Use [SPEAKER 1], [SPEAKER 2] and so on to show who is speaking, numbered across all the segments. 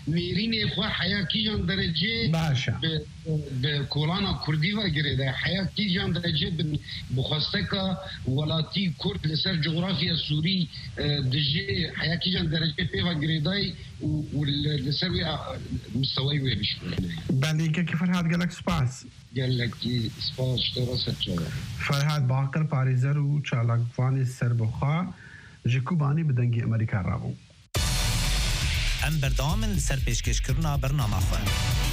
[SPEAKER 1] میرین خو حیاتی جان درجه
[SPEAKER 2] باشه
[SPEAKER 1] به کولانا کردی و گریده حیاتی جان درجه بخواسته که ولاتی کرد لسر جغرافیا سوری دجه حیاتی جان درجه پی و گریده و لسر مستوی وی بشکنه
[SPEAKER 2] بله که فرهاد گلک سپاس
[SPEAKER 1] گلک سپاس شترست چاله
[SPEAKER 2] فرهاد باقر پاریزر و چالاکوانی سربخوا جکوبانی بدنگی امریکا رابو
[SPEAKER 3] ام بردام لسر پیشکشکرنا برنامه خواه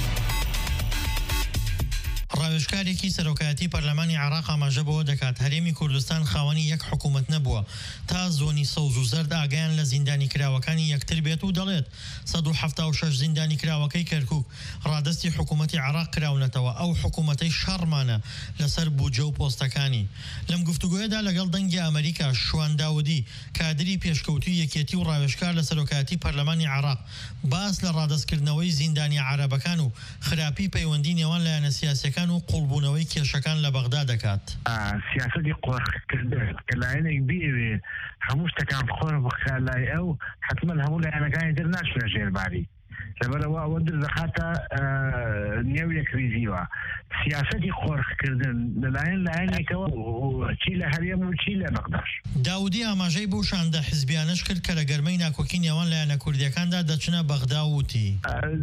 [SPEAKER 4] ڕاوێژکارێکی سەرۆکایەتی پەرلەمانی عێراق ئاماژە بەوە دەکات هەرێمی کوردستان خاوەنی یەک حکوومەت نەبووە تا زۆنی سەوز و زەرد ئاگایان لە زیندانی کراوەکانی یەکتر بێت و دەڵێت 176 زیندانی کراوەکەی کەرکووک ڕادەستی حکوومەتی عێراق کراونەتەوە ئەو حکوومەتەی شەڕمانە لەسەر بوجە و پۆستەکانی لەم گفتوگۆیەدا لەگەڵ دەنگی ئەمریکا شوان داودی کادری پێشکەوتوی یەکێتی و ڕاوێژکار لە سەرۆکایەتی پەرلەمانی عێراق باس لە ڕادەستکردنەوەی زیندانی عەرەبەکان و خراپی پەیوەندی نێوان لایەنە سیاسیەکان و قوڵبوونەوەی کێشەکان لە بەغدا دەکات
[SPEAKER 5] سیاسەتی قۆڕکردن کە لایەنێک بێوێ هەموو شتەکان خۆر بخە لای ئەو حتمما هەموو لایەنەکانی تر ناچونە ژێرباری لەبەرەوە ئەوە دەخاتە نێو یەکریزیوە سیاسەتی قۆڕکردن لەلایەن لایەنێکەوە چی لە هەرێم و چی لە بەغداش
[SPEAKER 4] داودی ئاماژەی بۆ شاندە حیزبیانەش کرد کە لە گەرمەی ناکۆکی نێوان لایەنە کوردیەکاندا دەچنە بەغدا و وتی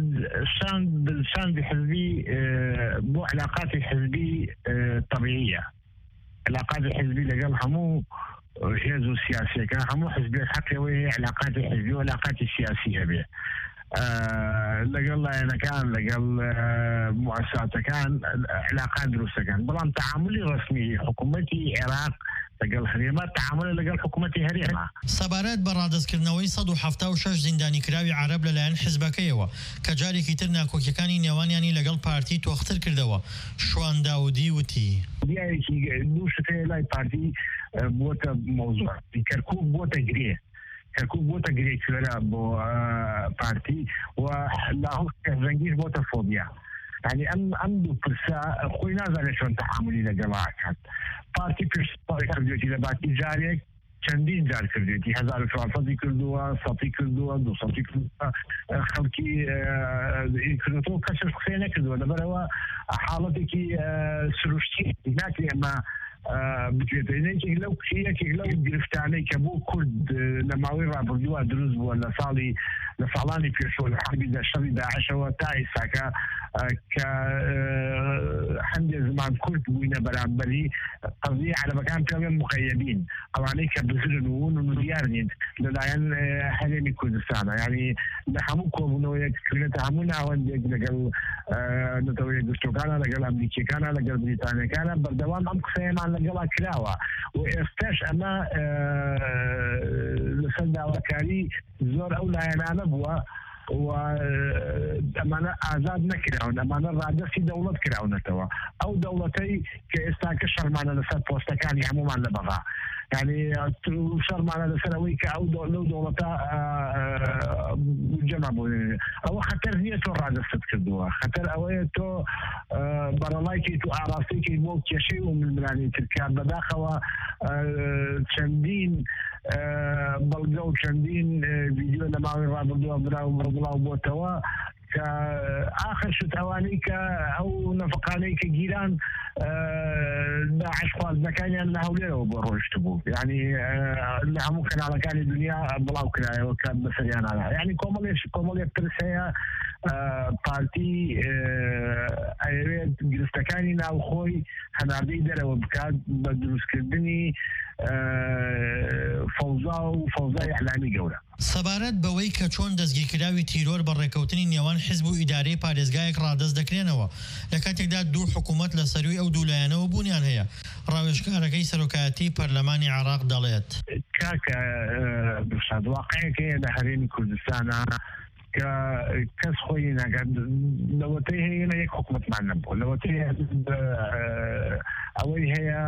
[SPEAKER 5] شاندی حزبی بۆ علاقاتی حزبی طبیعیە علاقاتی حزبی لەگەڵ هەموو هێز و سیاسیەکان هەموو حزبێک حەقەوەی علاقاتی حزبی و علاقاتی سیاسی هەبێ لەگەڵ لایەنەکان لەگەڵ موسساتەکان علاقات دروستەکان بەڵام تعاملی ڕسمی حکوومەتی عێراق لەگەڵ هەرێمە تعامل لەگەڵ حکوومەتی هەرێمە
[SPEAKER 4] سەبارەت بە ڕادەستکردنەوەی 176 زیندانی کراوی عەرەب لەلایەن حیزبەکەیەوە کە جارێکی تر ناکۆکیەکانی نێوانیانی لەگەڵ پارتی تۆختر کردەوە شوان داودی وتی
[SPEAKER 5] دیارێکی دوو شتەیە لای پارتی بۆتە مەوزوع کەرکووک بۆتە گرێ کەرکووک بۆتە گرێکوێرە بۆ پارتی و لاهوق ڕەنگیش بۆتە فۆبیا يعني ام دو پرسا خوی نازانێت چۆن تەعاملی لەگەڵاکات پارتی پێشتەوەی کردوێتی لە باتی جارێک چەندین جار کردوێتی 1400 کردووە 100 کردووە 200 کردووە خەڵکی کردەوە کەسش قسەی نەکردووە لەبەرەوە حاڵەتێکی سروشتی ناکرێ ئەمە بتوێتێنێک لەو گرفتانەی کە بۆ کورد لە ماوەی ڕابردووە دروست بووە لە ساڵانی پێشوە لە حربی دەشەڕی داعشەوە تا ئێستاکە کە هەندێک زمان کورد بووینە بەرامبەری قەضیە عەرەبەکان پێڵێن مقەیەدین ئەوانەی کە بزرن و دیار نین لەلایەن هەرێمی کوردستانە یعنی لە هەموو کۆبوونەوەیەک کوێنێتە هەموو ناوەندێک لەگەڵ نەتەوەی گشتەکانە لەگەڵ ئەمریکیەکانە لەگەڵ بریتانیەکانە بەردەوام ئەم قسەیەمان لەگەڵا کراوە و ئێستاش ئەمە لەسەر داواکاری زۆر ئەو لایەنانە بووە و ئەمانە ئازاد نەکراون ئەمانە ڕادەستی دەوڵەت کراونەتەوە ئەو دەوڵەتەی کە ئێستاکە شەرمانە لەسەر پۆستەکانی هەمومان لە بەغا يعني شەرمانە لەسەر ئەوەی کە ئەو لەو دەوڵەتە جەمع بوون ئەوە خەتەر نییە تۆ ڕادەستت کردووە خەتەر ئەوەیە تۆ بەرەڵایکیت و ئاراستێکی بۆ کێشەی و ململانی ترکا بەداخەوە چەندین بەڵگە و چەندین ڤیدیۆ لە ماوەی ڕابردووە بڵاو بۆتەوە کە ئاخر شت ئەوانەی کە ئەو نەفقانەی کە گیران داعش خواردنەکانیان لە هەولێرەوە بۆ ڕۆیشت بوو یعنی لە هەموو کەناڵەکانی دنیا بڵاو کرایەوە کە بەسەریانانە یعنی کۆمەڵێک پرس هەیە پارتی ئەوێت گرفتەکانی ناوخۆی هەناردەی دەرەوە بکات بە دروستکردنی فەوزای ئەعلامی گەورە
[SPEAKER 4] سەبارەت بەوەی کە چۆن دەستگیرکراوی تیرۆر بە ڕێکەوتنی نێوان حیزب و ئیدارەی پارێزگایەک ڕادەست دەکرێنەوە لە کاتێکدا دوو حکوومەت لە سەروی ئەو دوولایەنەوە بوونیان هەیە ڕاوێژکارەکەی سەرۆکایەتی پەرلەمانی عێراق دەڵێت
[SPEAKER 5] کاکە واقعەیەک هەیە لە هەرێمی کوردستانە کە کەس خۆی ناکات لەوەتەی هەیە یەک حکوومەتمان نەبووە لەوەتەی ئەوەی هەیە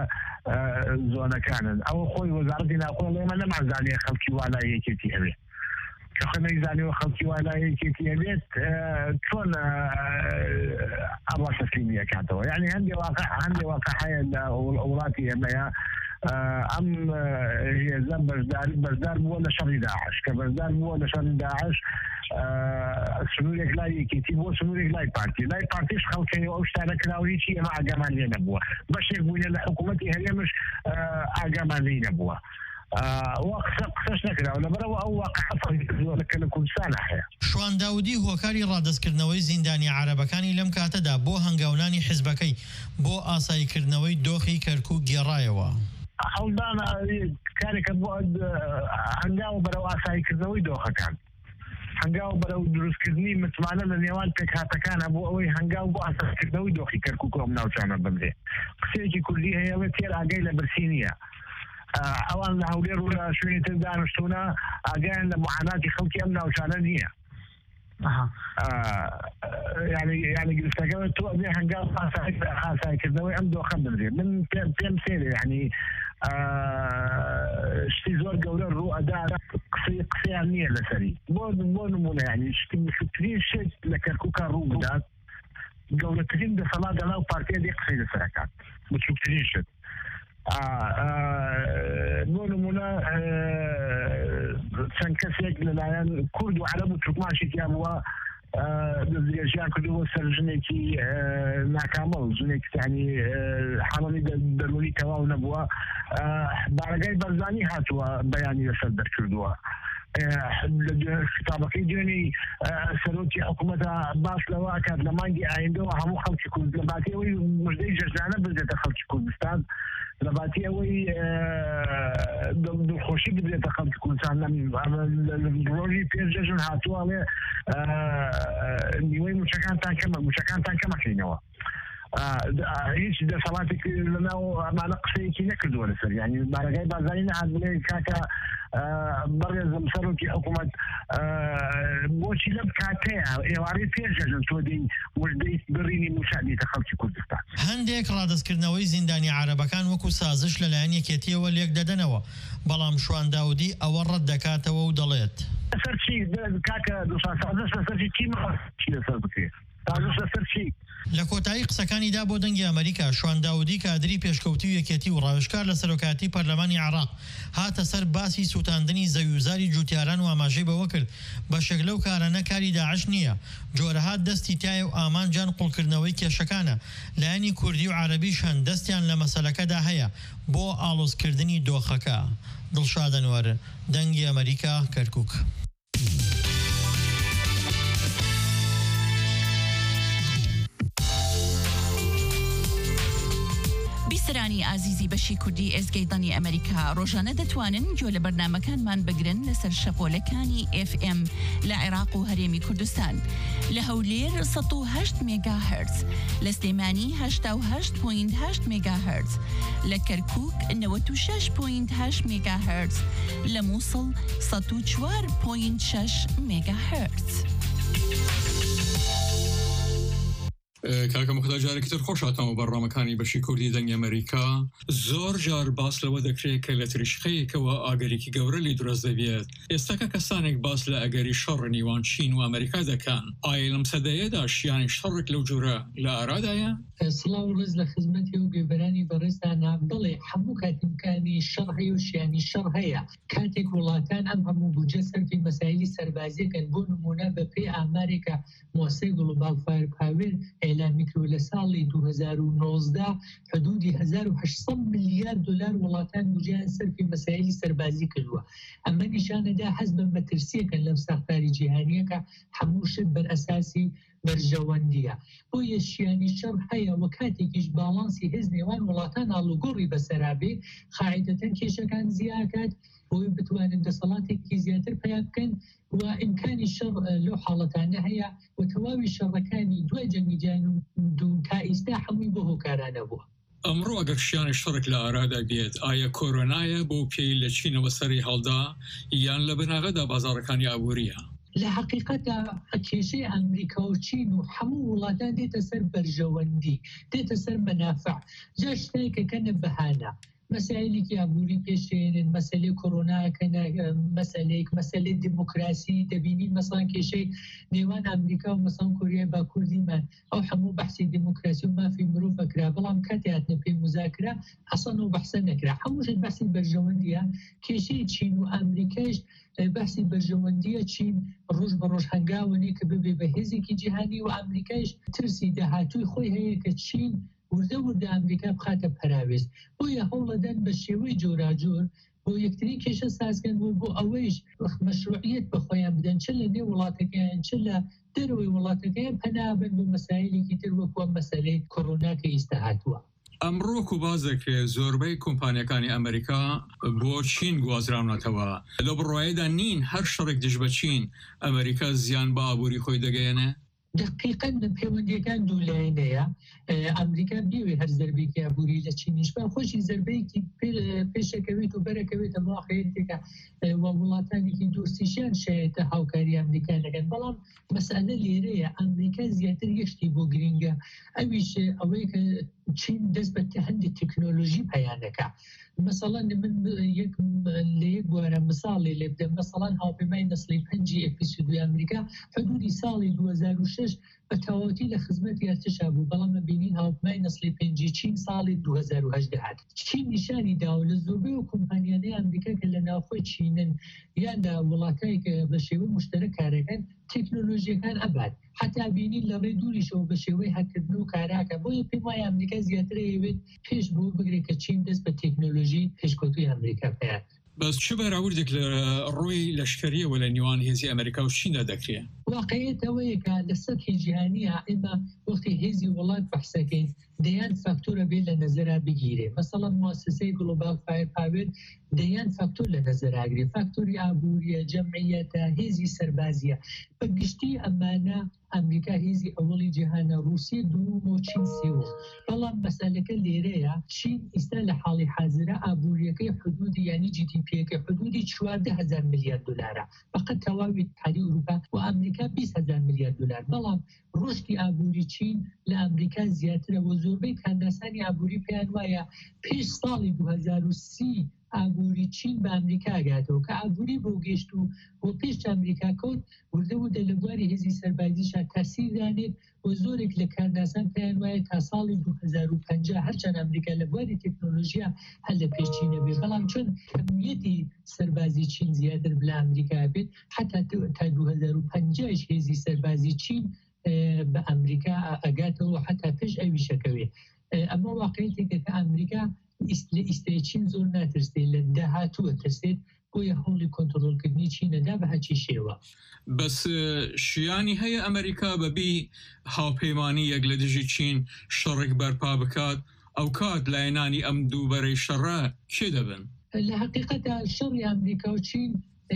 [SPEAKER 5] زۆنەکانن ئەوە خۆی وەزارەتی ناوخۆ ئێمە نەمانزانێ خەڵکی والایەکێتی هەبێ كخنيزاني وخلقي ولا يكتي بيت شلون أبغى تسليمية كاتوا يعني عندي واقع حياة أولادي ما أم هي زم بردار مو ولا شر داعش كبردار مو ولا شر داعش سنورك لا يكتي مو سنورك لا بارتيش خلقي وأشتغل كلاوي شيء مع جمالي نبوه باش يقولون الحكومة هي مش جمالي نبوه وقتش نكره ولا برا او واقع ولا كل سنه حياه
[SPEAKER 4] شوان داودی هۆکاری ڕادەستکردنەوەی زیندانی عەرەبەکانی لەم کاتەدا بۆ هەنگاونانی حیزبەکەی بۆ ئاساییکردنەوەی دۆخی کەرکووک گێڕایەوە.
[SPEAKER 5] هەڵدانە کارێکە بۆ هەنگاو بەرەو ئاساییکردنەوەی دۆخەکان هەنگاو بەرەو دروستکردنی متمانە لە نێوان پێکهاتەکانە بۆ ئەوەی هەنگاو بۆ ئاساییکردنەوەی دۆخی کەرکووک ئەم ناوچانە ببرێ. قسەیەکی کوردی هەیە تێر ئاگای لە برسی نییە. اوان هولير ولا شويه تندان شتونا اجان معاناه خلقي امنا وشانانيه يعني قلت لك تو ابي هنقال خاصه كذا وعنده خبر من كم سنه يعني شتي زور قول الرؤى دار قصي عنيه لسري بون يعني شتي شيء لكركوكا رودا قول ترين بصلاه لا بارتي دي قصي لسركات بتشوف ترين شيء نمونه چەند کەسێک لەلایەن کورد و عەرەب و تورکمانشێکیان بووە دەستگێژیان کردووە سەر ژنێکی ناکامە و ژنێکی یعنی حاڵەی دەرونی تەواو نەبووە بارگای بەرزانی هاتووە بەیانی لەسەر دەرکردووە خطابەکەی دوێنێ سەرۆکی حکوومەتە باش لەوە کات لە مانگی ئایندەوە هەموو خەڵکی کورد لە باتیەوەی مژدەی جەژنانە بردێتە خەڵکی کوردستان لە باتیەوەی دڵخۆشی بدرێتە خەڵکی کوردستان ڕۆژی پێش جەژن هاتووەڵێ نیوەی موچەکانتان کەمەکەینەوە هیچ دەسەڵاتێک لەناو ئەمانە قسەیەکی نەکردووە لەسەر یعنی بارگای بازاری نەهات بڵێ کاکە بەڕێزم سەرۆکی حکوومەت بۆچی لەم کاتەیە ئێوارەی پێش جەژن تۆ دەی وردەی بڕینی موشادێتە خەڵکی کوردستان.
[SPEAKER 4] هەندێک ڕادەستکردنەوەی زیندانی عەرەبەکان وەکو سازش لەلایەن یەکێتیەوە لێک دەدەنەوە بەڵام شوان داودی ئەوە ڕەت دەکاتەوە و دەڵێت
[SPEAKER 5] لەسەر چی کاکە سازش لەسەر چی لەسەر بکرێت سازش لەسەر چی
[SPEAKER 4] لە کۆتایی قسەکانیدا بۆ دەنگی ئەمریکا شوان داودی کادری پێشکەوتی و یەکێتی و ڕاوێژکار لە سەرۆکاتی پەرلەمانی عێراق هاتە سەر باسی سوتاندنی زەویوزاری جوتیاران و ئاماژەی بەوە کرد بەشێک لەو کارانە کاری داعش نییە جۆرەهات دەستی تایە و ئامانجان قوڵکردنەوەی کێشەکانە لایەنی کوردی و عەرەبیش هەن دەستیان لە مەسەلەکەدا هەیە بۆ ئاڵۆزکردنی دۆخەکە. دڵشاد ئەنوەر دەنگی ئەمریکا کەرکووک.
[SPEAKER 6] بیسەرانی ئازیزی بەشی کوردی ئێزگەی ئەمریکا ڕۆژانە دەتوانن گوێ لە بەرنامەکانمان بگرن لەسەر شەپۆلەکانی FM لە عێراق و هەرێمی کوردستان لە هەولێر 108 مێگاهرتز لە سلێمانی 88.8 مێگاهرتز لە کەرکووک 96.8 مێگاهرتز لە مووسڵ 104.6 مێگاهرتز.
[SPEAKER 7] کاکە مختار جارێکی تر خۆش هاتەوە بەڕامەکانی بەشی کوردی دەنگی ئەمریکا زۆر جار باس لەوە دەکرێت کە لە تریشقەیەکەوە ئاگەرێکی گەورە لی دروست دەبێت ئێستاکە کەسانێک باس لە ئەگەری شەڕ نێوان چین و ئەمریکا دەکەن ئایا لەم سەدەیەدا شیانی شەڕێک لەو جۆرە لە ئارادایە؟
[SPEAKER 8] سڵاو و ڕێز لە خزمەتی و گوێبەرانی بەڕێزدانا بڵێ هەموو کاتیمکانی شەڕ هەیە و شیانی شەڕ هەیە کاتێک وڵاتان ئەم هەموو بودجە سەرفی مەسایلی سەربازیەکەن بۆ نمونە بەپێی ئامارێکە مۆسەی گلۆبال فایر پاوێر ئێلامی کرد لە ساڵی 2019 حدودی 1800 میلیارد دلار وڵاتان بودجەیان سەرفی مەسایلی سەربازی کردووە ئەمە نیشانەدا حەز بە مەترسیەکەن لەم ساختاری جیهانیەکە هەموو شت بەر ئەساسی بەرژەوەندیە بۆ یەشیانی شەڕ هەیە و کاتێکیش باڵانسی هێز نێوان وڵاتان ئاڵوگۆڕی بەسەرابێ خاعیدەتەن کێشەکان زیاکات بۆی بتوانن دەسەڵاتێکی زیاتر پیا بکەن و ئیمکانی شەڕ لەو حاڵەتانە هەیە و تەواوی شەڕەکانی دوای جەنگی جیهانی دوم تا ئێستا هەمووی بۆ هۆکارانە بووە.
[SPEAKER 7] ئەمڕۆ ئەگەر شیانی شەڕێک لە ئارادا بێت ئایا کۆرۆنایە بۆ پێی لە چینەوە سەری هەڵدا یان لە بناغەدا بازاڕەکانی ئابووریە؟
[SPEAKER 8] لە حقیقەتە کێشەی ئەمریکا و چین و هەموو وڵاتان دێتە سەر بەرژەوەندی دێتە سەر مەنافع جا شتێکەکەنە بەهانە مەسایلێکی ئابووری پێشێنن مەسەلەی کۆرۆناکەنە مەسەلەی دیموکراسی دەبینی مەسەڵەن کێشەی نێوان ئەمریکا و مەسەڵەن کۆریای باکووردیمان ئەو هەموو بەحسی دیموکراسی و مافی مرۆڤ بکرا بەڵام کاتی هاتنە پێی مزاکرا ئەسڵ و بەحسە نەکرا هەمووشت بەحسی بەرژەوەندیە کێشەی چین و ئەمریکایش بەحسی بەرژەوەندیە چین ڕۆژ بە ڕۆژ هەنگاوەنی کە ببێ بە هێزێکی جیهانی و ئەمریکایش ترسی داهاتووی خۆی هەیە کە چین وردە ئەمریکا بخاتە پەراوێز بۆیە هەوڵەدەن بە شێوەی جۆراجۆر بۆ یەکترین کێشە سازکەن بۆ ئەوەیش مەشروعیت بە خۆیان بدەن چ لە نێو وڵاتەکەیان چ لە دەرەوەی وڵاتەکەیان پەنابن بۆ مەسایلێکی تر وەکوە مەسەلەی کۆرۆنا کە ئیستا هاتووە.
[SPEAKER 7] ئەمڕۆ و بازێکێ زۆربەی کۆمپانیەکانی ئەمریکا بۆ چین گوازراونەتەوە لە بڕواایەدا نین هەر شەڕێک دژ بە چین ئەمریکا زیان بە ئابووری خۆی دەگەیەنێ؟
[SPEAKER 8] دقیقاً پەیوەندیەکان دوولایەنەیە ئەمریکا بێوێ هەر زەربێکی ئابووری لە چینیش بە خۆشی زەربەیەکی پێشەکەوێت و بەرەکەوێتە ماخەیەتێکە وڵاتانێکی دۆستیشیان شایەتە هاوکاری ئەمریکا لەگەن بەڵام مەسئلە لێرەیە ئەمریکا زیاتر یەشتی بۆ گرینگە ئەویش ئەوەی کە چین دەست بە هەندێک تەکنۆلۆژی پەیانەکە مثلا من لە یەک بوارە مثاڵی لێ بدەم مثلا هاوپەیمای نەسڵی 5 ئەپیسودوی ئەمریکا حدودی ساڵی 2006 بە تەواوەتی لە خزمەتی ئەرتشا بوو بەڵام بینین هاوپەیمای نەسڵی 5 چین ساڵی 2008 دەهات چین نیشانی داوە لە زۆربەی و کۆمپانیانەی ئەمریکا کە لە ناوخۆی چینن یان لە وڵاتایی کە بە شێوەی مشتەرەک کارەکەن تەکنۆلۆژیەکان ئەبات حتا بینین لە ڕێ دووریشەوە بە شێوەی هەرکردن و کاراکە بۆیە پێم وایە ئەمریکا زیاتر ئەوێت پێش بۆ بگرێت کە چین دەست بە تەکنۆلۆژی پێشکەوتووی ئەمریکا پێیان
[SPEAKER 7] بەس چ بەراوردێک لە ڕووی لەشکریەوە لە نیوان هێزی ئەمریکا و چیندا دەکرێت
[SPEAKER 8] واقعیت ئەوەیە کە لە سەرکی جیهانیە ئێمە وەختی هێزی وڵات بەحسەکەین دەیان فاکتۆرە بێت لە نەزەرا بگیرێ مثلا موسسەی گلۆبال فایر پاور دەیان فاکتۆر لە نەزەراگرێ فاکتۆری ئابووریە جەمعیەتە هێزی سەربازیە بە گشتی ئەمانە ئەمریکا هێزی ئەوڵی جیهانە رووسیا دووم و چین سێوم بەڵام مەسالەکە لێرەیە چین ئێستا لە حاڵی حازرە ئابووریەکەی حدودی یعنی GDP-یەکە حدودی 14,000 میلیارد دلارە فقط تەواوی اتحادیە ئەوروپا و ئەمریکا 20,000 میلیارد دلار بەڵام ڕشتی ئابووری چین لە ئەمریکا زیاترە و زۆربەی کانداسانی ئابووری پێیان وایە پێش ساڵی 2030 ئابووری چین بە ئەمریکا گاتەوە کە ئابووری بۆ گەشت و بۆ پێش ئەمریکا کەوت وردەبوو لە بواری هێزی سەربازیشا تاسیردانێت و زۆرێک لە کانداسان پێیان وایە تا ساڵی 2050 هەرچەند ئەمریکا لە بواری تەکنۆلۆژیا هەر لە پێشچینە بێت بەڵام چون کەمیەتی سەربازی چین زیاتر بە ئەمریکا بێت حتا تا 2050 هێزی سەربازی چین بە ئەمریکا ئەگاتەوە حتا پێش ئەویشەکەوێت ئەمە واقعیتێکە کە ئەمریکا ئیستی چین زۆر ناترسێت لە داهاتووە ترسێت بۆیە هەوڵی کۆنتڕۆلکردنی چینەدا بە هەچی شێوە
[SPEAKER 7] بەس شیانی هەیە ئەمریکا بەبی هاوپەیمانی یەک لە دژی چین شەڕێک بەرپا بکات ئەو کات لایەنانی ئەم دووبەرەی شەڕە کێ دەبن؟
[SPEAKER 8] لە حقیقەتە شەڕی ئەمریکا و چین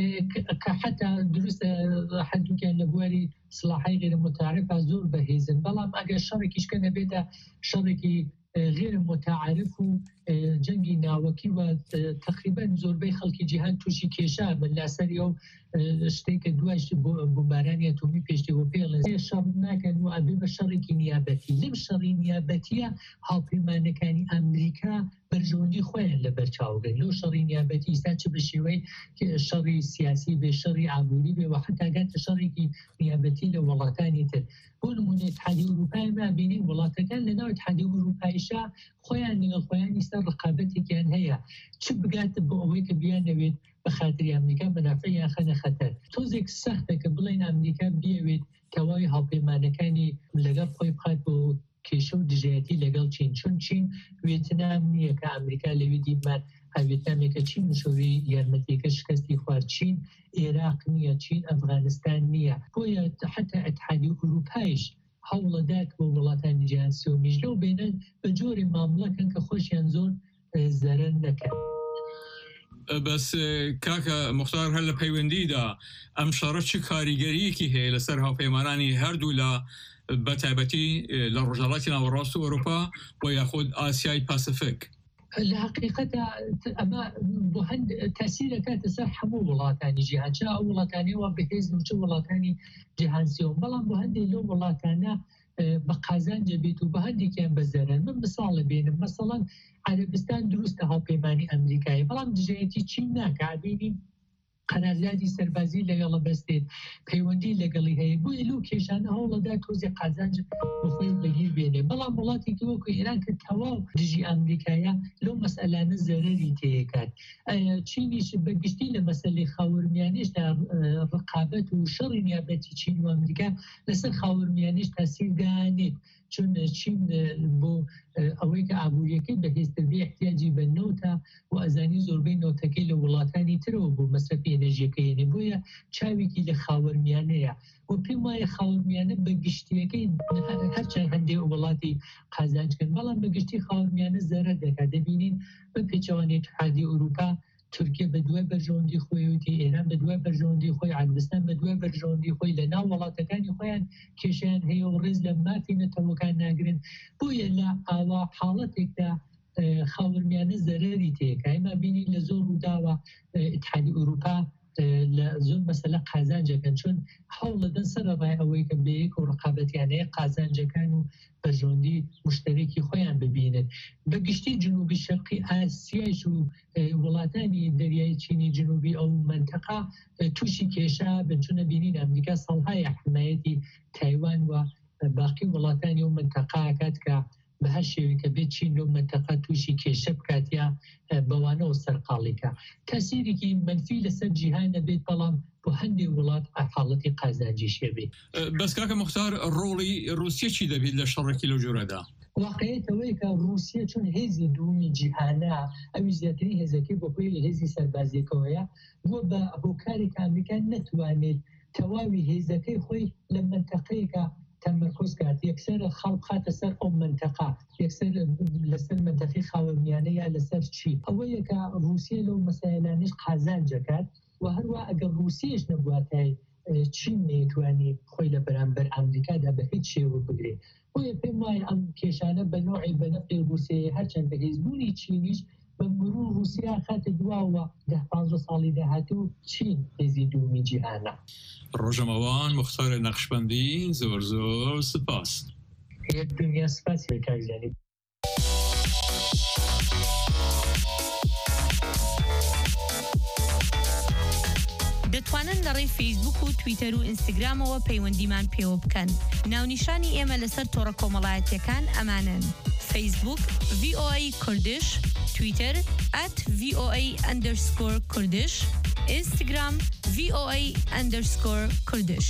[SPEAKER 8] کە حتا دروستە هەردووکیان لە بواری سلاحی غێر متعارفە زۆر بەهێزن بەڵام ئەگەر شەڕێکیشکە نەبێتە شەڕێکی غير متعارف و جنگی ناوەکی و تقریبا زۆربەی خەڵکی جیهان تووشی کێشا من لاسەری ئەو شتێککە دوایش بۆمبارانی ئەتۆمی پێشتی بۆ پێڵێ شەڕ ناکەن و ئەبێ بە شەڕێکی نیابەتی لەم شەڕی نیابەتیە هاوپەیمانەکانی ئەمریکا بەرژەوەندی خۆیان لە بەرچاوگەن لەو شەڕی نیابەتی ئێستا چ بە شێوەی شەڕی سیاسی بێ شەڕی ئابووری بێ و حتا گاتە شەڕێکی نیابەتی لە وڵاتانی تر بۆ نمونە اتحادیە ئەوروپای مابینین وڵاتەکان لەناو اتحادیە ئەوروپایشا خۆیان لەگەڵ خۆیان ئێستا ڕقابەتێکیان هەیە چ بگاتە بۆ ئەوەی کە بیانەوێت بە خاتری ئەمریکا مەنافعیان خەنە خەتەر تۆزێک سەختە کە بڵێن ئەمریکا بیاوێت تەواوی هاوپەیمانەکانی لەگەڵ خۆی بخات بۆ کێشە و دژایەتی لەگەڵ چین چون چین وێتنام نییە کە ئەمریکا لەوێ دیمان هەوێتنامێکە چین مشۆری یارمەتیەکە شکستی خوارد چین عێراق نییە چین ئەفغانستان نییە بۆیە حتا اتحادیە ئەوروپایش هەوڵەدات بۆ وڵاتانی جیهان سێومیش لەو بێنن بە جۆری مامڵەکەن کە خۆشیان زۆر زەرەر نەکەن
[SPEAKER 7] بەس کاکە مختار هەر لە پەیوەندیدا ئەم شەڕە چ کاریگەریەکی هەیە لەسەر هاوپەیمانانی هەردوو لە بەتایبەتی لە ڕۆژهەڵاتی ناوەڕاست و ئەوروپا و یاخود ئاسیای پاسیفیک
[SPEAKER 8] لە حقیقەتە ئەمە بۆ هەند تاثیرەکاتە سەر هەموو وڵاتانی جیهان چا ئەو وڵاتانی وا بەهێزن و چ وڵاتانی جیهان سێوم بەڵام بۆ هەندێک لەو وڵاتانە بە قازانج بێت و بە هەندێکیان بەزەرن. من مثال بێنم مەسەڵەن عەرەبستان دروستە هاوپەیمانی ئەمریکایی، بەڵام دژایەتی چین ناکە. بینین قەراردادی سەربازی لەگەڵە بەستێت، پەیوەندی لەگەڵی هەیە، بۆیە لەو کێشانە هەوڵەدا تۆزی قازانج بخۆی بەگیر بێنێ. بەڵام وڵاتێکی وەکو ئێران کە تەواو دژی ئەمریکایە لەو مەسئلانە زەرەری تێکات. چینیش بەگشتی لە مەسەلەی خاوەرمیانیشدا ڕقابەت و شەڕی نیابەتی چین و ئەمریکا لەسەر خاوەرمیانیش تاسیر دانێت، چون چین بۆ ئەوەی کە ئابوووریەکەی بەهێزتر بێ احتیاجی بە نەوتە و ئەزانی زۆربەی نەوتەکەی لە وڵاتانی ترەوە بۆ مەسرەفی ئێنەرژیەکەی، بۆیە چاوێکی لە خاوەرمیانەیە و پێم وایە خاوەرمیانە بەگشتیەکەی هەرچەند هەندێک وڵاتی قازانجکن، بەڵام بەگشتی خاوەرمیانە زەرە دەکات. دەبینین بە پێچەوانەی اتحادیە ئەوروپا تورکیە بە دوای بەرژەوەندی خۆی وتی، ئێران بە دوای بەرژەوەندی خۆی، عەربستان بە دوای بەرژەوەندی خۆی لە ناو وڵاتەکانی خۆیان کێشیان هەیە و ڕێز لە مافی نەتەوەکان ناگرن. بۆیە لە ئاوا حاڵەتێکدا خاوەرمیانە زەرەری تێکە. ئێمە بینین لە زۆر ڕووداوە اتحادیە ئەوروپا لە زۆر مەسەلە قازانجەکەن، چون هەوڵ دەدەن سەرڕای ئەوەی کە بەیەک و ڕقابەتیانەیە قازانجەکان و بەرژەوەندی مشتەرێکی خۆیان ببینن. بەگشتی جنوبی شەرقی ئاسیایش و وڵاتانی دەریای چینی جنوبی ئەو منتەقا تووشی کێشە بن، چونە بینین ئەمریکا ساڵهایە حمایەتی تایوان و باقی وڵاتانی و منتەقاکات کە بە هەر شێوەیەکە بێت چین لەو منتەقا تووشی کێشە بکات یا بەوانەوە سەرقاڵیکە. تەسیرێکی منفی لەسەر جیهانە بێت، بەڵام بۆ هەندێک وڵات حاڵەتی قازانجیشێ بێت.
[SPEAKER 7] بەس کاکە مختار، ڕۆڵی رووسیا چی دەبێت لە شەڕێکی لەو جۆرەدا؟
[SPEAKER 8] واقعیتەوەی کە رووسیا چون هێزی دوومی جیهانە، ئەوی زیاترین هێزەکەی بۆ خۆی هێزی سەربازیەکەوەیە، بۆ بە هۆکارێک ئەمریکا نەتوانێت تەواوی هێزەکەی خۆی لە منتەقەیەکە تەمەرکۆز کات، یەکسەر خەڵق خاتە سەر ئەو منتەقا، یەکسەر لەسەر منتەقەی خاوەرمیانە یا لەسەر چی. ئەوەیە کە رووسیا لەو مەسایلانیش قازانجەکات و هەروە ئەگەر رووسیاش نەبواتای چین نەیتوانی خۆی لە بەرامبەر ئەمریکادا بە هیچ شێوە بگرێت. بۆیە پێم وایە ئەم کێشانە بە نوعی بە نەفعی رووسیا، هەرچەند بەهێزبوونی چینیش بە مرور رووسیا خاتە دواوە 10-15 ساڵی داهاتوو چین هێزی دوومی جیهانە.
[SPEAKER 7] ڕۆژەمەوان مختار نەخشبەندی، زۆر زۆر سپاس.
[SPEAKER 8] دنیا سپاسی بە کاکزیانی.
[SPEAKER 9] دەتوانن لە ڕێی فەیسبوک و تویتەر و ئینستاگرامەوە پەیوەندیمان پێوە بکەن. ناونیشانی ئێمە لەسەر تۆڕە کۆمەڵایەتیەکان ئەمانن: فەیسبوک VOA کوردش، تویتر @VOA_کوردش، ئینستاگرام VOA_کوردش.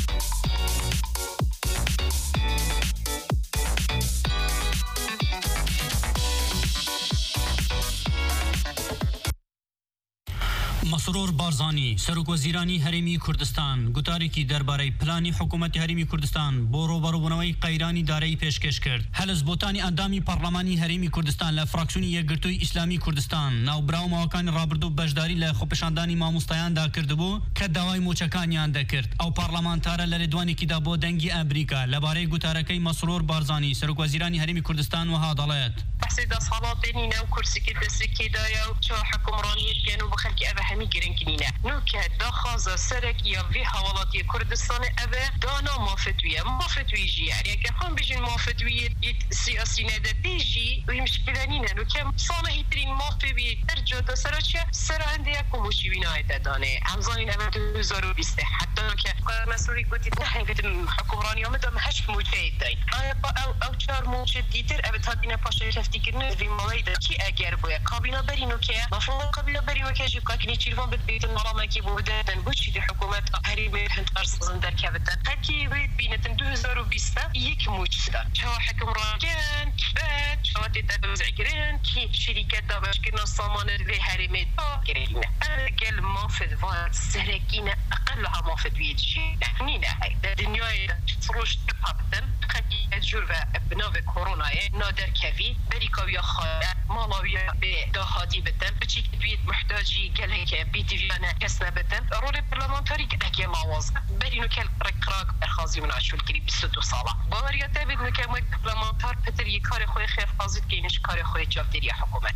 [SPEAKER 10] مسرور بارزانی سەرۆکوەزیرانی هەرێمی کوردستان گوتارێکی دەربارەی پلانی حکوومەتی هەرێمی کوردستان بۆ ڕۆبەڕووبوونەوەی قەیرانی دارایی پێشکەش کرد. هەلزبۆتانی ئەندامی پەرلەمانی هەرێمی کوردستان لە فراکسیۆنی یەکگرتووی ئیسلامی کوردستان ناوبراومەوەکانی ڕابردوو بەشداری لە خۆپیشاندانی مامۆستایاندا کردبوو کە داوای موچەکانیان دەکرد. ئەو پەرلەمانتارە لە لێدوانێکیدا بۆ دەنگی ئەمریکا لەبارەی گوتارەکەی مسرور بارزانی سەرۆکوەزیرانی هەرێمی کوردستان وها دەڵێت:
[SPEAKER 11] بەحسێدا ساڵاتێنی ناو کورسێکی دەستێکێدایە و چۆ حکومڕانیەکیان و بە خەلکی ئەوە هەمی گرنگکردینە نوکە داخوازە سەرێکی یا وی هەواڵاتی کوردستانی ئەوە دانا مافتویە مافتویژی یعنی خۆم بژین مافتویە سیاسی نەدە بێژی وی مشکلانینە نوکە ساڵە هیترین مافوی ئەرجۆدا سەرچە سەرە هەندەیە کۆموشی وینایەتە دانێ ئەمزانین ئەمە 2020 حتی کە مەسئولی گوتی نەهنگتم حکومڕانی ئەمەدەم هەشت موچەیە داین ئەو چار موچە دیتر ئەوە تابینە پاشە کەفتیکردن وی ماڵیدا کی ئەگەر بووە کابینا بەری نوکە مەفڵە کابینا بەری وەکەژی بکاکنی چیروان بێتن مەڵامەکی بۆ بدەن بۆچی حکوومەت هەریمێ هەند ئەرسەزن دەرکەوتن هەرکی وێت بینێتن 2020 یەک موچدا چاوە حکومڕانگەن کبەت چاوە دێتە بەوزعگرن کی شریکەت دابشکردنە سامانە وێ هەریمێ داگرینە ئەگەل مافد وان سەرەکینە ئەقلها مافد ویجی نینە دنیای فروش تپابتن خەکی ئەجور و بناو کۆرۆنایە نادەرکەوی بەریکاویا خاە ماڵاویە بێ داهاتی بتن بچی بێت محتاجی گەلێکە بیتیڤیانە کەس نەبتن ڕۆڵی پەرلەمانتاری ئەگێ ماوازە بەرینو کەل ڕێکڕاک بەرخازی مناشول کردی 22 ساڵە باوەریەتە بێت نوکە مۆی پەرلەمانتار پتر یە کاری خۆی خێرخازیت کەینش کاری خۆی چاودێری حکوومەتێ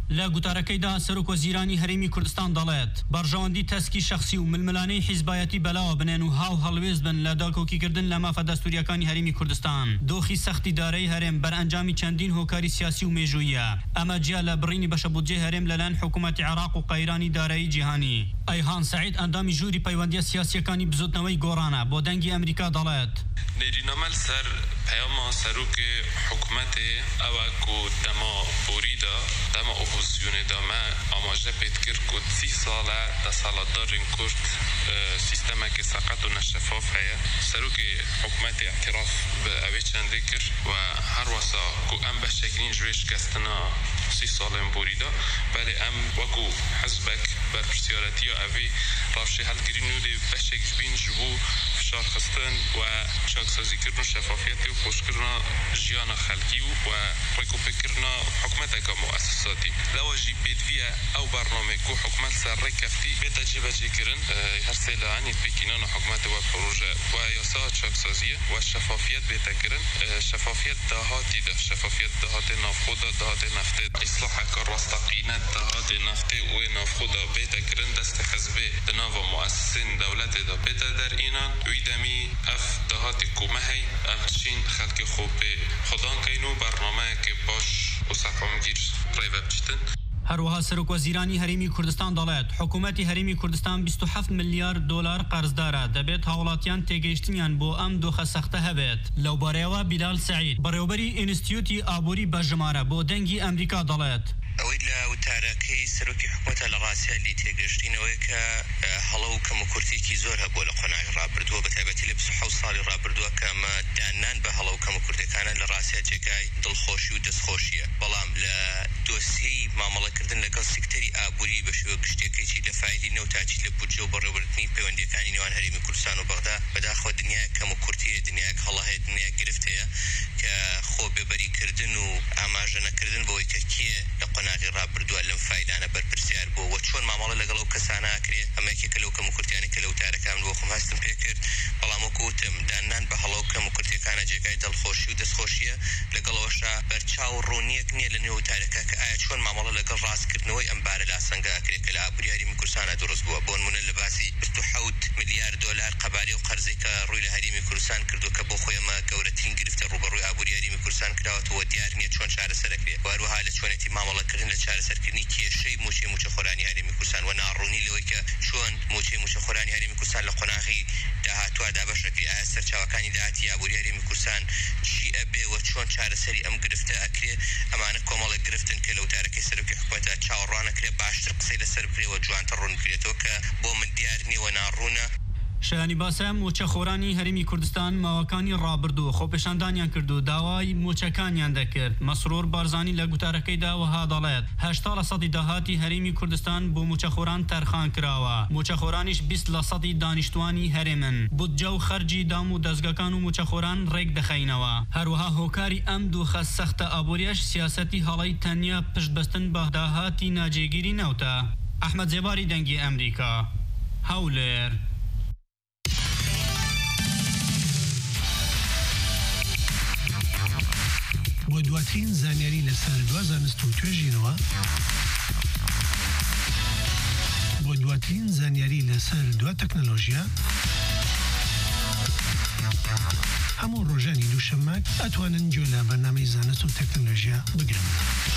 [SPEAKER 10] لا گوتارەکەیدا سەرۆک وەزیرانی هەرێمی کوردستان دەڵێت بەڕژەوەندی تەسکی شەخسی و ململانەی حیزبایەتی بەلاوە بنێن و هاو هەڵوێز بن لە داکۆکیکردن لە مافە دەستوریەکانی هەرێمی کوردستان. دۆخی سەختی دارایی هەرێم بەرئەنجامی چەندین هۆکاری سیاسی و مێژوویە. ئەمە جیا لە بڕینی بەشە بودجێ هەرێم لەلایەن حکوومەتی عێراق و قەیرانی دارایی جیهانی. ئەیهان سەعید ئەندامی ژووری پەیوەندیە سیاسیەکانی بزوتنەوەی گۆڕانە بۆ دەنگی ئەمریکا دەڵێت
[SPEAKER 12] نێرینەمەل سەر پەیاما سەرۆکی حکوومەتێ ئەوە کو دەما بۆریدا دەما ئۆپۆزیسیۆنێدا مە ئاماژە پێت کرد کو 30 ساڵە دەسەڵاتدارین کورد سیستەمێکی سەقەت و نەشەفاف هەیە. سەرۆکی حکوومەتی اعتراف بە ئەوێ چەندێ کرد و هەروەسا کو ئەم بەشێکنین ژوێ شکەستنا 30 ساڵên بۆریدا بەڵێ ئەم وەکو حەزبێک بەرپرسیارەتیە ئەوێ ڕاشێ هەڵگرین و دێ بەشێک بین ji bo فشار خستن و چاکسازیکردن و شفافیتی و خوشکردن ژیان خەڵکی و ڕێکوپێکردنا حکوومەتێکە مؤسساتی لەوە ژی پێدویە ئەو بەرنامەی کو حکوومەت سەر ڕێکەفتی بێتە جێبەجێکردن هەر سێ لایەنی پێکینانە حکوومەتە و پرۆژە و یاسا چاکسازیە و شفافیت بێتەکردن شفافیت داهاتیدا شفافیت داهاتێ نافخۆدا داهاتێ نەفتێ ئیسلاحەکە ڕاستەقینە داهاتێ نەفتێ و نافخۆدا بێتەکردن دەستە حەزبێ دناوە مؤسسین دەولەتێدا بێتە دەرئینان ویدەمی ئەف داهاتی کومەهەی ئەم چین خەڵکی خۆپێ خۆدان کەین و بەرنامەیەکی باش و سەقامگیر ڕێوە بچتن.
[SPEAKER 10] هەروەها سەرۆک وەزیرانی هەرێمی کوردستان دەڵێت حکوومەتی هەرێمی کوردستان 27 ملیار دۆلار قەرزدارە دەبێت هاوڵاتیان تێگەیشتنیان بۆ ئەم دۆخە سەختە هەبێت. لەو بارەیەوە بیلال سەعید بەڕێوەبەری ئینستیتیوتی ئابووری بەژمارە بۆ دەنگی ئەمریکا دەڵێت
[SPEAKER 13] ئەوەی لە وتارەکەی سەرۆکی حکوومەتە لە ڕاستیە لی تێگەشتینەوەی کە هەڵە و کەم و کورتێکی زۆر هەبووە لە قۆناغی ڕابردووە بە تایبەتی لە 27 ساڵی ڕابردووە کە ئەمە دانان بە هەڵە و کەم و کورتەکانە لە ڕاستیە جێگای دڵخۆشی و دەستخۆشیە. بەڵام لە دۆسیەی مامەڵەکردن لەگەڵ سکتەری ئابووری بە شێوە گشتێکێکی لە فایلی نەوتاچی لە بودجە و بەڕێوەبردنی پەیوەندیەکانی نێوان هەرێمی کوردستان و بەغدا بەداخەوە دنیای کەم و کورتیە دنیاک هەڵە هەیە دنیا گرفتەیە کە خۆ بێبەریکردن و ئاماژە نەکردن بۆی کە کێ لە قۆناغی ڕابردووە لەم فایلانە بەرپرسیار بوو و چۆن مامەڵە لەگەڵ ئەو کەسانە ئاکرێت ئەمە یەکێکە لەو کەم و کورتیانی کە لە وتارەکان بۆ خۆم هەستم پێ کرد. بەڵام وەکو وتم دانان بە هەڵە و کەم و کورتەکانە جێگای دڵخۆشی و دەستخۆشیە لەگەڵەوەشا بەرچاو ڕوونیەک نییە لە نێو وتارەکە کە ئایا چۆن مامەڵە لەگەڵ ڕاستکردنەوەی ئەم بارە لاسەنگە ئاکرێت کە لە ئابووری هەرێمی کوردستانە دروست بووە. بۆ نمونە لە باسی 27 ملیار دۆلار قەبارەی و قەرزەی کە ڕووی لە هەرێمی کوردستان کردو کە بۆ خۆی ئەمە گەورەترین گرفتە ڕوبەڕووی ئابووری هەرێمی کوردستان کراوەتەوە دیار نییە چۆن چارەسەرەکرێت. هەروەها لە چۆنێتی مامەڵەکردن لە چارەسەرکردنی کێشەی موچەخۆرانی هەرێمی کوردستان و ناڕوونی لەوەی کە چۆن موچەخۆرانی هەرێمی کوردستان لە قۆناغی داهاتووە دابەشەکری ئایا سەرچاوەکانی داهاتی ئابووری هەرێمی کوردستان چی ئەبێ و چۆن چارەسەری ئەم گرفتە ئەکرێ. ئەمانە کۆمەڵێک گرفتن کە لە وتارەکەی سەرۆکی حکوومەتە چاوەڕوانەکرێت باشتر قسەی لەسەر بکرێت و جوانتر ڕوون بکرێتەوە کە بۆ من دیار نییە و ناڕوونە.
[SPEAKER 10] شایانی باسە موچەخۆرانی هەرێمی کوردستان ماوەکانی ڕابردوو خۆپێشاندانیان کرد و داوای موچەکانیان دەکرد. مەسرۆر بارزانی لە گوتارەکەیدا وەها دەڵێت 80% داهاتی هەرێمی کوردستان بۆ موچەخۆران تەرخان کراوە. موچەخۆرانیش 20% دانیشتوانی هەرێمن. بودجە و خەرجی دام و دەستگاکان و موچەخۆران ڕێک دەخەینەوە. هەروەها هۆکاری ئەم دۆخە سەختە ئابووریەش سیاسەتی هەڵەی تەنیا پشتبەستن بە داهاتی ناجێگیری نەوتە. ئەحمەد جێباری دەنگی ئەمریکا هەولێر.
[SPEAKER 14] بۆ دواترین زانیاری لەسەر دوا زانست و توێژینەوە بۆ دواترین زانیاری لەسەر دوا تەکنۆلۆژیا هەموو ڕۆژانی دووشەممە ئەتوانن گوێ لە بەرنامەی زانست و تەکنۆلۆژیا بگرن.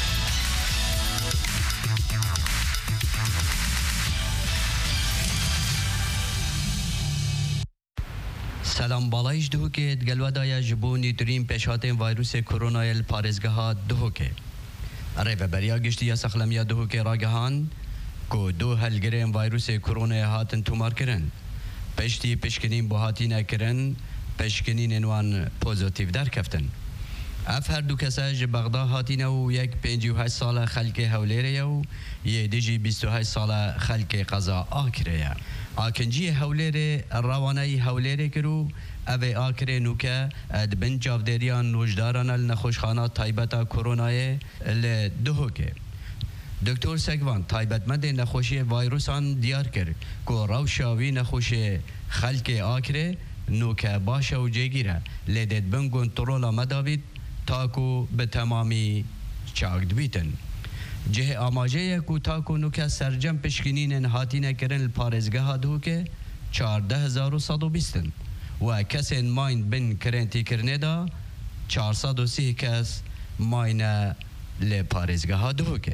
[SPEAKER 15] سلام بالایش دهوکه گلودای جبونی ترین پیشاتین ویروس کرونا پارێزگەها دهوکه ڕێبەبەریا گشتیە سەخلەمیە دهوکه ڕاگەهان کو دو هەلگرێن ویروس کرونا هاتن تومارکردن پشتی پشکنین بۆ هاتینەکردن پشکنینên wan پۆزیتیڤ دەرکەفتن. ئەف هەردوو کەسە ji بەغدا هاتینە و یەک 58 ساڵە خەلکێ هەولێرەیە و یێدیژی 28 ساڵە خەلکێ قەزا ئاکرەیە. ئاکنجی هەولێرێ ڕاوانەی هەولێرێ کرد و ئەvê ئاکرێ نوکە دبن چاودێریان نۆژدارانە لە نەخۆشخانە تایبەتە کۆرۆنایە لە دهۆکێ. دکتۆر سەگوان تایبەتمەندێ نەخۆشیە ڤایرۆسان دیار کرد کۆ ڕەوشاوی نەخۆشیە خەلکێ ئاکرێ نوکە باشە و جێگیرە لێ دێتبن کۆنتڕۆڵە مەداویت تاکو بە تەمامی چاک دبیتن. جه آماجه کوتا کنو که سرجم پشکنین هاتین کرن الپارزگاه هادو که 14120 و کسین ماین بن کرنتی کرنه دا 430 کس ماین لپارزگاه هادو که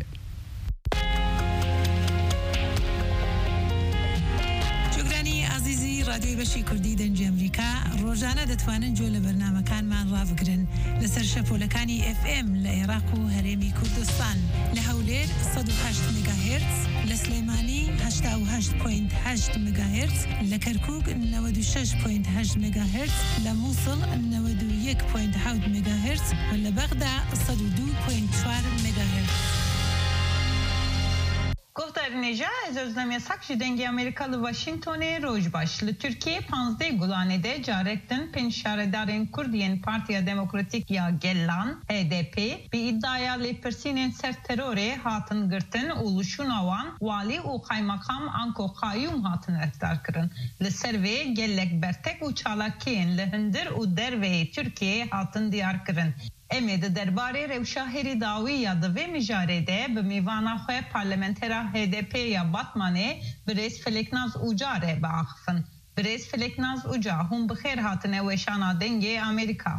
[SPEAKER 16] رادیوی بەشی کوردی دەنجی ئەمریکا ڕۆژانە دەتوانن جۆ لە بەرنامەکانمان ڕابگرن لەسەر شەپۆلەکانی FM لە عێراق و هەرێمی کوردستان لە هەولێر 108 مگاهرتز لە سلێمانی 88.8 مگاهرتز لە کەرکووک 96.8 مگاهرتز لە مووسڵ 91.7 مگاهرتز و لە بەغدا 102.4 مگاهرتز.
[SPEAKER 17] Gohtarıneja ez özlemyasak ji dengê Amerikalı Washingtonê rojbaş li Türkiye 15 gulanede carektin penşaredarên Kurdiyên Partiya Demokratik ya Gelan HDP bi iddiaya lêpirsînên ser terorê hatin girtin û li şûna wan walî û qaymakam Anko Qayyum hatin eftdar kirin. Li ser vê gelek bertek û çalakiyên li hindir û derveyê Türkiye hatin diyar kirin. Em de derbarê rewşa dawî ya divê mijarê de bi mêvana xwe parlamentera HDP ya Batmanê Birêz Feleknaz Uca re biaxivin. Birêz Feleknaz Uca hûn bi xêr hatine weşana dengê Amerîka.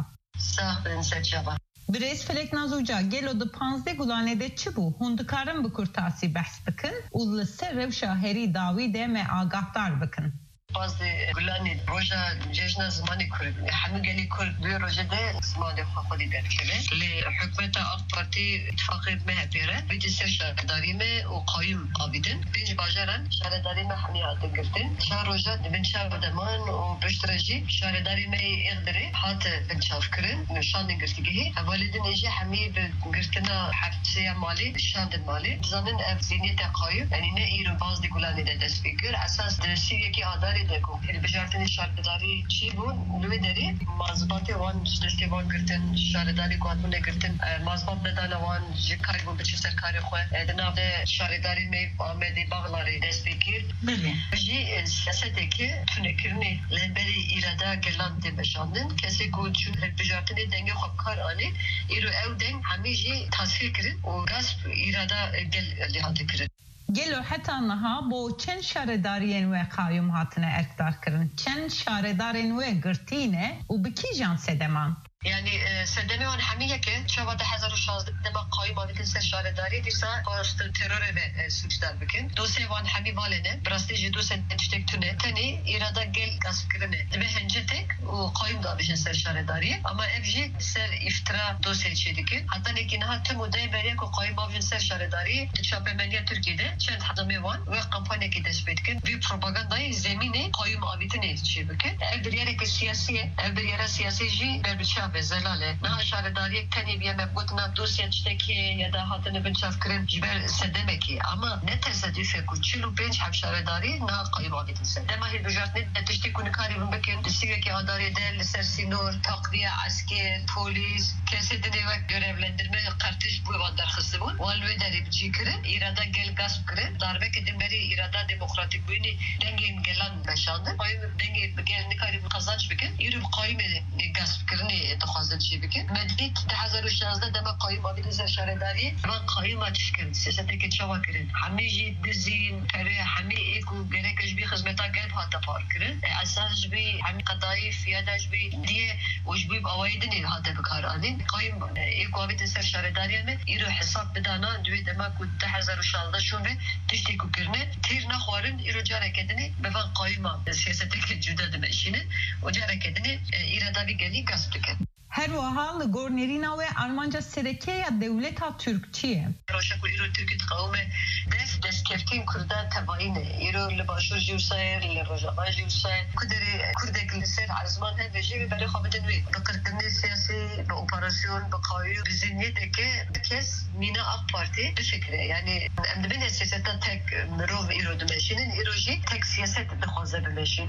[SPEAKER 17] Birêz Feleknaz Uca gelo di 15 gulanê çi bû hûn dikarin bi kurtasî behs bikin û li ser rewşa herî dawî de me agahdar bikin.
[SPEAKER 18] bazı gulani roja cejna zamanı kurd hamu geli kurd bir roja de zamanı xafadi derkeve li hükümete AK Parti ittifakı MHP're bir de şehrdari me o kayyum abidin pinç bajaran şehrdari me hani adı girdin şah roja bin şah deman o beşteraji şehrdari me iqdiri hat bin çavkırın şandı girtigihi validin eji hami girtina hapsiye mali şandın mali zanın ev zihniyete kayyum yani ne iru bazı gulani de desfikir esas dersiye ki adar देखो फिर बिजारतनी शारदारी ची बु लुई दरी mazbatı wan deste wan girtin şaredari kanune girtin mazbat bedana wan jikay bu biçi serkari xwe ednavde şaredari me amedi bağları destekir bile ji siyaseteki tünekirni lemberi irada gelan de beşandın kese ku çün bijartini denge xapkar ani iru evden hamiji tasfir kirin o gasp irada gel lihat kirin
[SPEAKER 17] Gelo heta naha bo çen şaredariyên ve kayyum hatine erkdar kirin. Çen şaredarên ve girtîne û bi kî jan sedeman?
[SPEAKER 18] Yani sedemewan hamiye ki çava 2016 dema kayyum abitin ser şaredari dîsa post terör ve suçlar bikin. Dosya wan hemi valene brasteji dosya tiştek tüne teni irada gel gasp kirine. Ve hencetek o kayyum da bişin ser şaredari ama evji ser iftira dosya çedikin. Hatta nekin ha tüm odaya beriye ko kayyum abin ser şaredari çapemeniye Türkiye'de çend hadamewan ve kampanya ki desbetkin bir propagandayı zemini kayyum abitine çebikin. Ev bir yere ki siyasiye ev bir yere siyasici berbiçav ve zelale. Naha şaredariye teni bir mebgutna dosya çteki ya da hatını binçav kirin jiber sedemeki. Ama ne tesadüfe ku çilu benç hep şaredari naha kayyum abitin sen. Dema hi bijartni tişti kunikari binbekin. Distiyeki adari de liser sinor, takviye, asker, polis, kesedini ve görevlendirme kartış bu evandar kızı bu. Valve derip cikirin, irada gel gasp kirin. Darbe kedin beri irada demokratik buyni dengin gelan beşandı. Kayyum dengin gel nikari bu kazanç bikin. Yürü kayyum gasp kirini دخوازن چی بکن مدید 2016 دم قایم آبی نظر شهرداری من قایم آتش کرد سیاستی که چوا کرد همه جی دزین پره همه ایکو گرکش بی خدمتا گرد هاتا پار کرد اساس بی همه قضایی فیادش بی دیه وش بی باوایدنی هاتا بکارانی قایم ایکو آبی نظر شهرداری همه ایرو حساب بدانا دوی دم کو 2016 شون به تشتی کو کرنه تیر نخوارن ایرو جاره کدنی بفن قایم سیاستی که جدا دمشینه و جاره کدنی ایرادا بی گلی گسب دکن
[SPEAKER 17] Her vaha li gornerîna ve Armanca serekeya devleta Türkçiye.
[SPEAKER 18] Roşa ku îro Türkî qewme destkeftên Kurdan tebayîne. Îro li başûr jî wisa li rojava jî wisa ku derê Kurdek li ser ezman hebe jî berê xwe bidin wê. Bi qirkirinê siyasî, bi operasyon, bi qayyum, bi zihniyeteke bi kes mîna AK Parti bifikre. Yani em dibîne siyaseta tek mirov îro dimeşînin, îro jî tek siyaset dixwaze bimeşîne.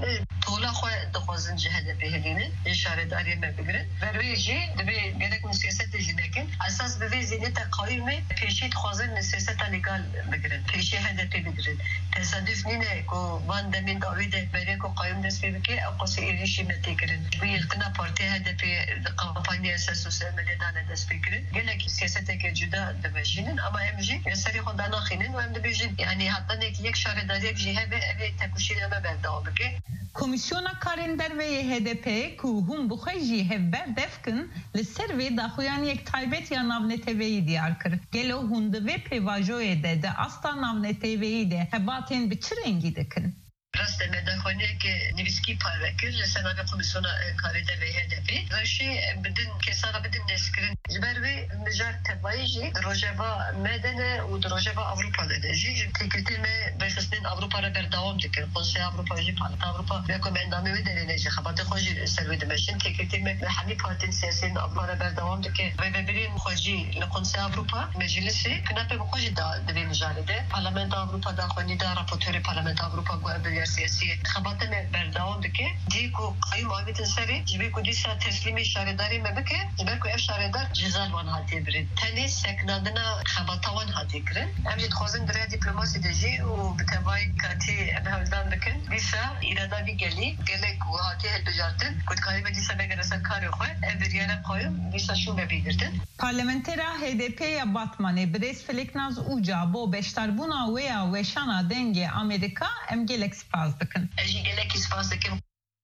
[SPEAKER 18] طولا خو دخوازن جهد بهدينه اشاره داری ما بگیرن و رویجی دبی گرک سیاست جنکن اساس به زینت قایمه پیشید خوازن سیاست لیگال بگیرن پیشی هدف بگیرن تصادف نینه کو وان دمین داوید بری کو قایم دست بگه اقصی ایشی متکرن وی اقتنا پارتی هدف کمپانی اساس سوسیال مدیدان دست بگیرن گلک سیاست که جدا دبشینن اما امجی سری خود ناخینن و ام دبیجن یعنی حتی یک شهرداری جهه به تکوشیده ما بردام بگه
[SPEAKER 17] Komisyona karender ve HDP ku hum buxeji hevber defkin li ser ve daxuyan yek taybet ya navneteveyi diyar kır. Gelo hundu ve pevajoye de asta navneteveyi de hebaten biçi rengi dekin.
[SPEAKER 18] راست مدخونی که نویسکی پایکر لسناب کمیسیون کاری و هدفی وشی بدن کسان بدن نسکرین جبروی مجار تبایجی روجبا مدن و روجبا اروپا دهجی تکیتی می بخشنین اروپا را برداوم دکن خصوصی اروپا جی پالت اروپا میکم اندامی و دلیلی خبرت خوشی سروی دمشین تکیتی می همه پارتی سیاسی اروپا را برداوم دکن و ببرین خوشی لخصوصی اروپا مجلسی کنار به خوشی دوی مجارده پارلمان اروپا داخلی دا راپورتور پارلمان اروپا گویا سیاسی خبرت می برداوم دکه دی کو قایم آمیت سری جبی کو دیسا تسلیمی شهرداری مبکه جبر کو اف شهردار جزال وان هاتی برید تنی سکنادنا خبرتوان هاتی کرن امجد خوزن برای دیپلماسی دجی و بتوای کاتی بهولدان بکن دیسا ایرادا بی گلی کو هاتی هل بجارتن کود قایم دیسا بگرسا کاری خواه evriyana قایم دیسا شو ببیدردن
[SPEAKER 17] Parlamentera HDP ya Batman'e Brez Feleknaz Uca bo beştarbuna veya veşana denge Amerika em gelek spazdıkın.
[SPEAKER 18] Eji gelek spazdıkın.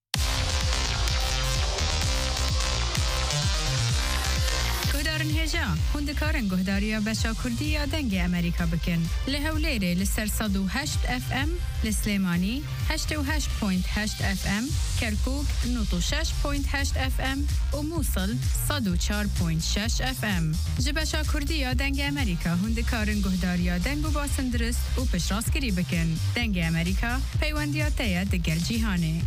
[SPEAKER 9] گهدارن هجا هندکارن گهداریا بچا کردی یا دنگ امریکا بکن لهولیره لسر 108 FM لسلیمانی 88.8 FM کرکوک 96.8 FM و موصل 104.6 FM جبچا کردی یا دنگ امریکا هندکارن گهداریا دنگ و باسن درست و پشراسکری بکن دنگ امریکا پیوندیاتیا دگل جیهانه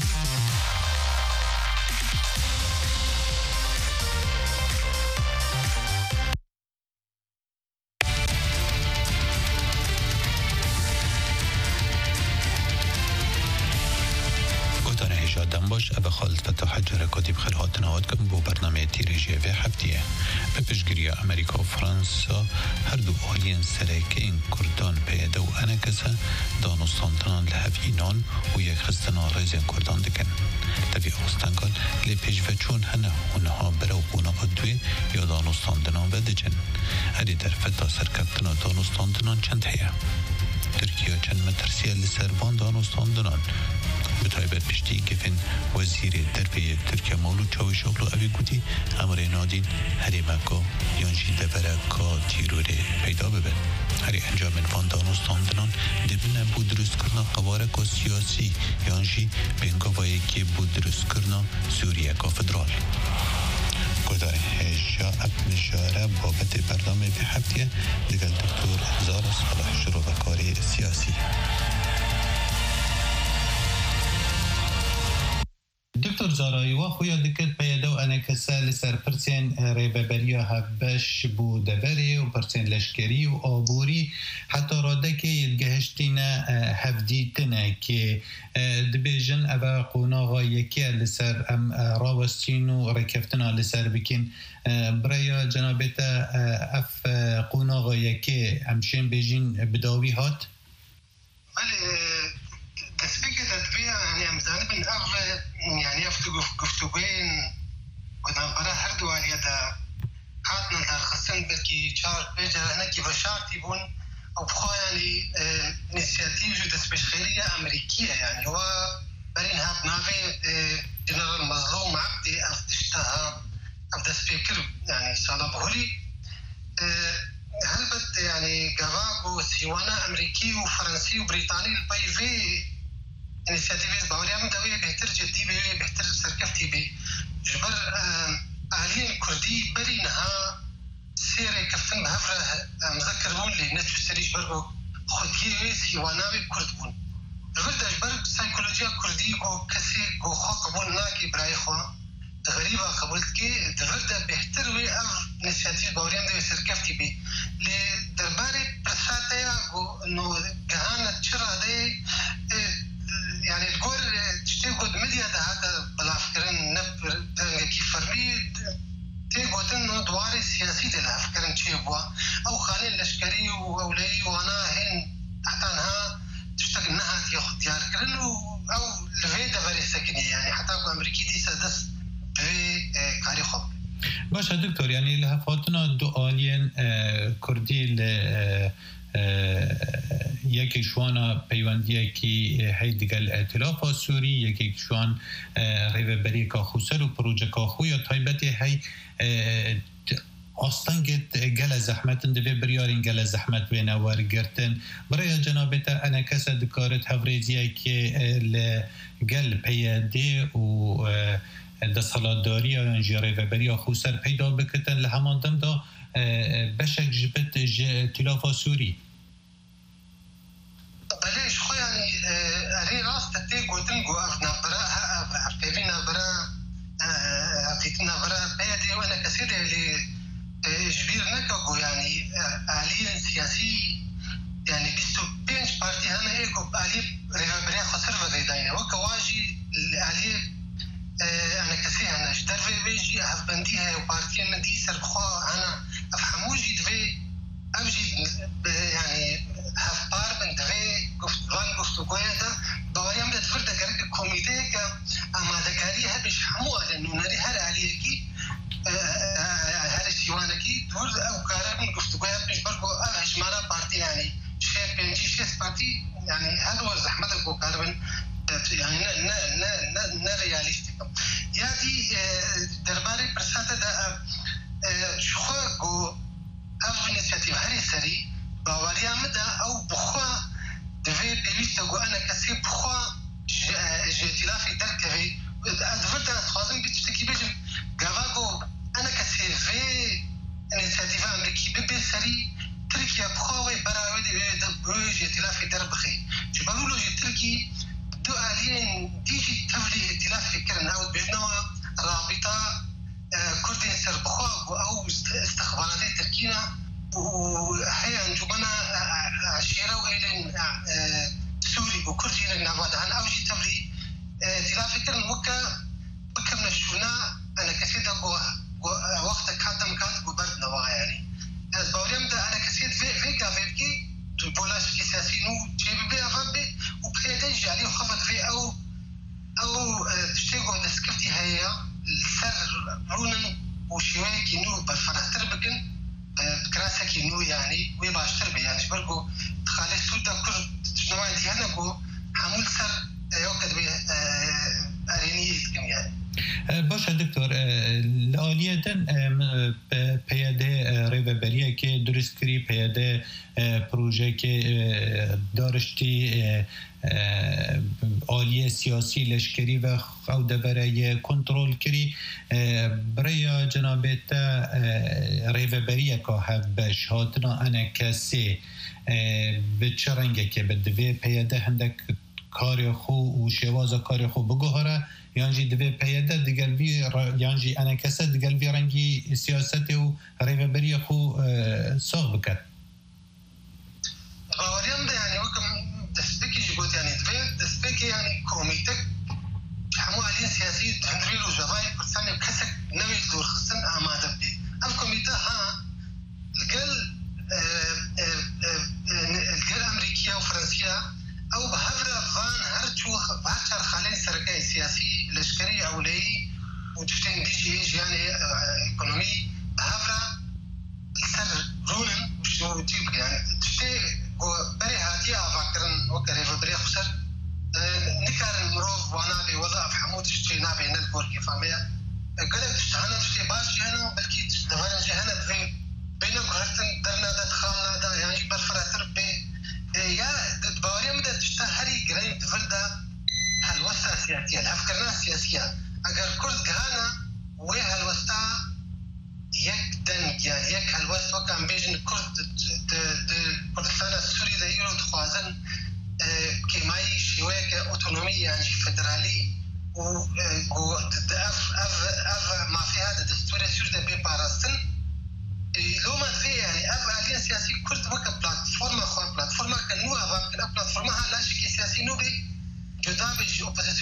[SPEAKER 19] باش ابا خالد فتح حجر کدی بخیر هاتن آواد کم بو برنامه تیریجی و هفتیه به پشگیری امریکا و فرانسا هر دو آلین سره که این کردان پیدا و انکسه دانستانتنان لحفینان و یک خستنا ریزین کردان دکن تبی آستانکال لی پیش و چون هنه اونها برو قوناقا دوی یا دانستانتنان و دجن ادی در فتا سرکبتنا دانستانتنان چند هیا ترکیه چند مترسیه لسربان دانستانتنان بتایبت پشتی گفن وزیر دربیه ترکیه مولود چاوشوغلو اوی گودی امر نادین هری مکو یانجی دبرکا تیروره پیدا ببن هری انجام وان دانستاندنان دبنه بود درست کرنا قوارک و سیاسی یانجی بینگاوایی که بود درست کرنا سوریه کا فدرال گدار هجا اپنشاره بابت برنامه به هفتیه دیگل دکتور زارا صالح شروع و کاری سیاسی دکتر زارایی و خویا دکت پیدا و انکسه لسر پرسین ریببریا هبش بو دبری و پرسین لشکری و آبوری حتی راده که یدگهشتین هفدیتنه که دبیجن او قوناغا یکی لسر ام راوستین و رکفتنا لسر بکن برای جنابت اف قوناغا یکی امشین بیجین بداوی هات؟
[SPEAKER 20] تسبيق الأدوية يعني أمزان من أغلى يعني قفتوبين ودنبرا هردو على يدا هاتنا ترخصن بكي شار بيجا هنا كي بشارتي بون أو بخوا يعني نسياتيف جو دسبش خيرية أمريكية يعني هو برين هات نافي جنرال مظلوم عبدي أفتشتها أفدا سبيكر يعني صالة بهولي هل بد يعني جواب سيوانا أمريكي وفرنسي وبريطاني البيفي inisiyatif باوریم دوی بهتر جدی به بهتر سرکفتی به جبر آلین کردی برینها سیر کفن بهفره مذکرون لی نتو سریج برو خودیه سیواناوی کرد بون جبر دجبر سایکولوژیا کردی کو کسی کو خو قبول ناکی برای خو غریبه قبول کی جبر ده بهتر وی اف inisiyatif باوریم دوی سرکفتی به لی درباره پرساتیا کو نو جهان چرا ده يعني الجور تشتي قد مديا هذا بالافكرن نب كي فرمي تيقول إنه دوار سياسي الافكرن تشيبوا او خالي الاشكري واولي وانا هن تحتانها تشتغل انها تاخذ ديار كرنو او الفيدا فري سكني يعني حتى امريكي دي سدس في كاري خب
[SPEAKER 19] باشه دکتر یعنی لحفاتنا دو آلین کردی یکی شوانا پیوندی کی هیدگل ائتلاف سوری یکی شوان ریوبری کا خوسر و پروژه کا خویا تایبتی هی آستانگت گل زحمت اندوی بریارین گل زحمت و نوار گرتن برای جنابتا انا کسا دکارت هفریزیه که لگل پیاده و دستالاتداری یا جیاره و بریا خوصر پیدا بکتن لهمان دم دا بشک جبت ائتلاف سوری
[SPEAKER 20] بلیش خو یعنی اری راست تی گوتن گو نبرا پیوی نبرا عقیت نبرا پیادی و انا کسیده لی جبیر نکو یعنی آلین سیاسی يعني 25 بارتي هنا هيك علي ريفابريا خسر فداينا وكواجي علي انا كثير انا جدر في بيجي افبنديها وبارتي ندي سرخوا انا افهموجي دفي اوجي يعني هاف بار من دفي قفت قويدا بواريام ده تفرد قرق الكوميتي اما ذكاريها بيش حموها لانه ناري هر عليكي هر الشيوانكي دور او كارن قفت قويدا بيش برقو هجمانا بارتي يعني شيء بنجي شيء بارتي يعني هذا هو زحمة الكوكاربن يعني نا رياليستيك يادي درباري برساته دا شخوا جو اف انيشيتيف هري سري باوريا مدا او بخوا دفي بيليستا جو انا كسي بخوا جيتلافي دركفي ادفرتا خازم بتشتكي بيجم غافاغو انا كسي في انيشيتيف امريكي بيبي سري تركيا بخواوي براودي بروج ائتلاف دربخي جبلولو تركي دو آلين ديجي تفلي ائتلاف فكرن او بينوا رابطة كردين سر بخواو او استخباراتي تركينا وحيا انجمنا عشيرة وإلين سوري وكردين النافادان او جي تفلي ائتلاف فكرن وكا من الشونا انا كسيدا وقت كاتم كات برد نوا يعني باوريم ده انا كسيت في كافيكي بولاش كي ساسينو جيب بي افبي وبيدج عليه خفض في او تشتيغو دسكفتي هي السر رونن وشوي كينو بالفرختر بكن بكراسه كينو يعني ويباشتر بي يعني برغو خالي سودا كرد شنو عندي انا جو حمول سر يوكد بي اريني يعني
[SPEAKER 19] باشه دکتر لالیتن پیاده ریوبریه که درست کری پیاده پروژه که دارشتی آلیه سیاسی لشکری و او دبره کنترول کری برای جنابت ریوبریه که هفبش هاتنا انا کسی به چه رنگه که بدوی پیاده هندک کار خو و شواز کار خو بگوهره یعنی دوی پیاده دگلوی یعنی انا کسا دگلوی رنگی سیاست و ریوبری خو ساغ بکرد
[SPEAKER 20] باوریم ده یعنی وکم دستبکی جگوت یعنی دوی دستبکی یعنی کمیتک همو علین سیاسی هندوی رو جوای کردستان کسک نوی دور خستن آماده بی ام کمیته ها الگل امریکیا و فرانسیا او بهفرة فان هرچو بهرچار خالين سرقاي سياسي لشكري أولي وتفتين ديجي يعني ايكونومي بهفرة السر رونن وشو تيب يعني تفتي بري هاتي أفكرن وكريفو بري خسر نكارن مروف وانا بي وضع حمود تفتي نابي ندبور كيفامية قلت تفتهانا تفتي باشي هنا بلكي تفتهانا جهانا بين بينك هرتن درنا دا تخالنا دا يعني برفرة تربي يا باوريا مدى تشتهري قريب دفلدا هالوسطة سياسية الأفكارنا السياسية أجر كرد كهانا وهالوسطة يك دن يعني يك هالوسطة كان بيجن كرد كردستان السوري ذا يرو تخوازن كماي شوية كأوتونومية يعني فدرالي و أف ما في هذا دستور السوري ذا بيبارستن لو ما في يعني أب عليا سياسي كرد وك بلاتفورما خو بلاتفورما كنوع وكنا بلاتفورما لا شيء سياسي نو بي جدا بيجي اوبوزيسيون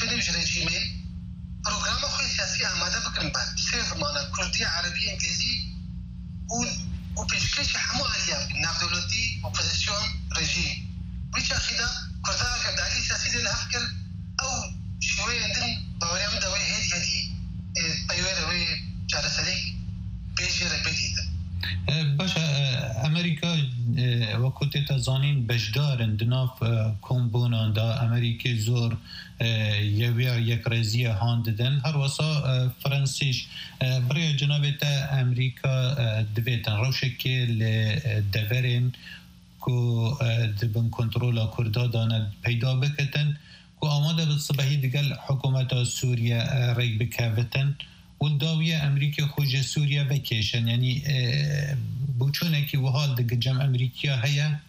[SPEAKER 20] بنویج رژیمه پروگرام خوی سیاسی آماده بکن بعد سه زمانه کردی عربی انگلیزی و پیشکش همو آلیا ناف دولتی اپوزیسیون رژیم ویچ اخیدا کرده اگر دالی سیاسی دل هفکر او شوی اندن باوریم دوی هدی پیوه روی جارسالی بیجی را بدیده
[SPEAKER 19] باشه امریکا وقتی تزانین بجدارن دناف کمبونان دا امریکای زور یک رزی هانددن هر واسا فرانسیش برای جنابت امریکا دویتن روشکی لدورین کو دبن کنترولا کردا داند پیدا بکتن کو آماده بالصبحی دیگل حکومت سوریه ریگ بکوتن والداوية أمريكا خوجة سوريا فاكيشن يعني بوچونكي وهال دق جمع أمريكا هيا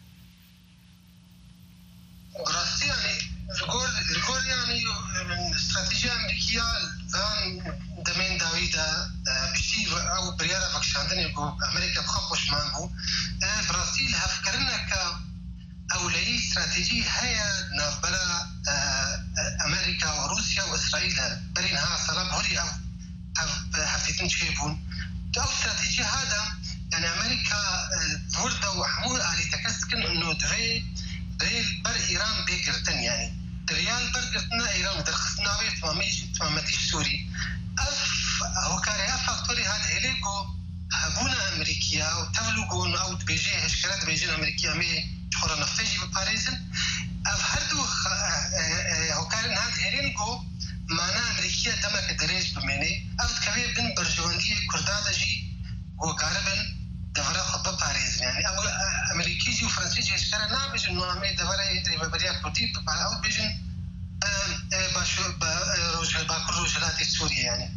[SPEAKER 20] راسي يعني الجول يعني استراتيجية أمريكية فان دمين داويدا بشتي أو بريارة فاكشاندن يقول أمريكا بخبوش مانبو برازيل هفكرنا كأولي استراتيجية هيا نابلا أمريكا وروسيا وإسرائيل برينها صلاب هولي أو حفيدين شيبون تو استراتيجية هذا يعني أمريكا ورده وحمول آلي تكسكن إنه دري بر إيران بيقرتن يعني دريال برقرتنا إيران درخصنا بيه تمامتيش سوري هوكاري فاكتوري هذا هيليكو هبونا أمريكيا وتبلغون أو بيجي هشكرات بيجين أمريكيا مي شخورا نفتجي بباريزن هردو هوكاري هذا هيليكو معنا أمريكية دمك دريج بميني أو تكفي بن برجواندية كردادة جي وقاربن دفرة خطبة باريز يعني أو أمريكيجي وفرنسيجي يشكرا نابج إنه أمي دفرة بريا كردي أو بيجن باكل روجلات سوريا يعني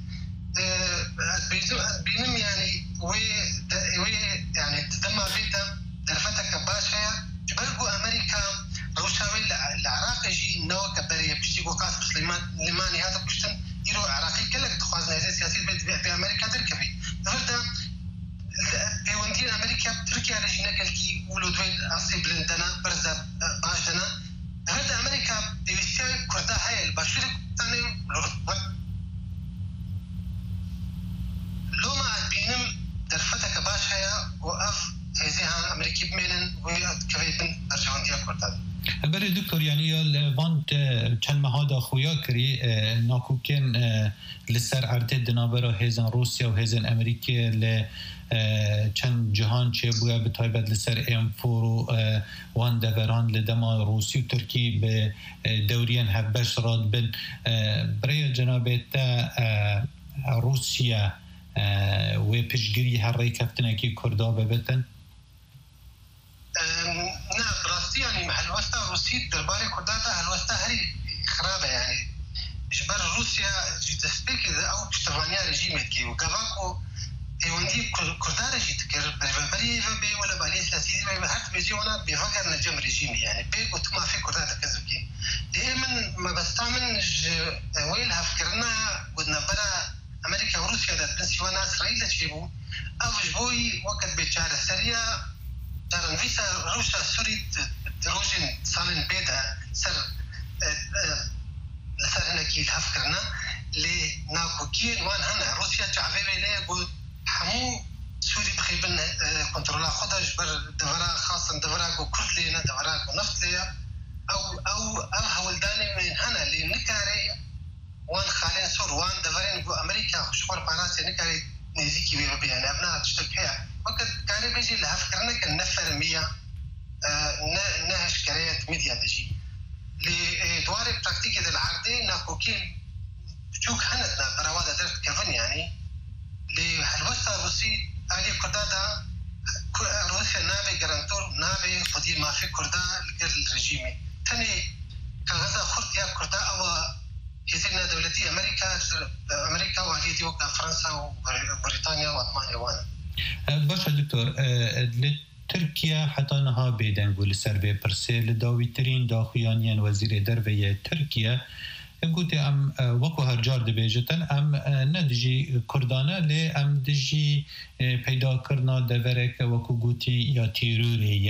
[SPEAKER 20] بينم يعني وي يعني تدمى بيتا درفتك باشا جبرقوا أمريكا روشاوي العراق يجي نوع كبرية بشتي قاسم سليمان لماني هذا بشتن يرو عراقي كلك تخوازنا هذا سياسي بأمريكا تركبي فردا بيوندين أمريكا تركيا رجينا كالكي ولودوين أصيب لندنا برزا باشدنا فردا أمريكا ديوستيا كردا هاي الباشوري تاني لو ما بينم درفتك باشا وأف هزيهان أمريكي بمينن وكفيبن أرجوانتيا كردا
[SPEAKER 19] برای دکتر یعنی وانت چند مهادا خویا کری ناکوکن لسر عرض دنابرا هزن روسیا و هزن امریکا ل چند جهان چه بویا به تایبت لسر امفورو وان دوران لدما روسی و ترکی به دورین هبش راد بن برای جنابت روسیا و پشگیری هر ری کفتنه که کردا ببتن
[SPEAKER 20] نعم براستي يعني محل وسطى روسيا درباري كرداتا هالوسطى هري خرابة يعني جبر روسيا جدسبيك أو بشتفانيا رجيمت كي وقفاكو هيوندي كردارة جيتكر بريبري بي ولا بالي سياسي بي حتى بيجي وانا بيفكر نجم رجيمي يعني بيك وتما في كرداتا كذبكي دائما ما بستعمل ويل هفكرنا ودنا برا أمريكا وروسيا دا بنسي وانا إسرائيل تشيبو أو جبوي وقت بيتشار السرية دارن فيسا روسيا سوري روجين صالن بيتا سر لسر هناكي الهفكرنا اللي ناكوكين وان هنا روسيا تعفيبه ليه قول حمو سوري بخيبن كنترولا خدا جبر دفرا خاصا دفرا قو كرد لينا دفرا قو نفط ليا او هولداني من هنا اللي نكاري وان خالين سور وان دفرين قو امريكا شخور باراسي نكاري نيزيكي بيبي يعني ابناء تشتكيها وقت كان بيجي الهفكرنا كان نفر مية نهش كريات ميديا دجي لدواري براكتيكي العردي ناكوكين بجوك هندنا براوادة درت كفن يعني لحلوستا روسي آلي كردادا روسيا نابي جرانتور نابي خدير ما في كردا لقر الرجيمي تاني كغزا خرط يا كردا أو هزينا دولتي أمريكا وهيدي وكا فرنسا وبريطانيا وألمانيا وانا
[SPEAKER 19] باشه دکتر ترکیه حتی نها بیدن گول سر به پرسه لداوی ترین داخویانیان وزیر درویه ترکیه گوتی ام وکو هر جار دبیجتن ام ندجی کردانه لی ام دجی پیدا کرنا دورک وکو گوتی یا تیروریه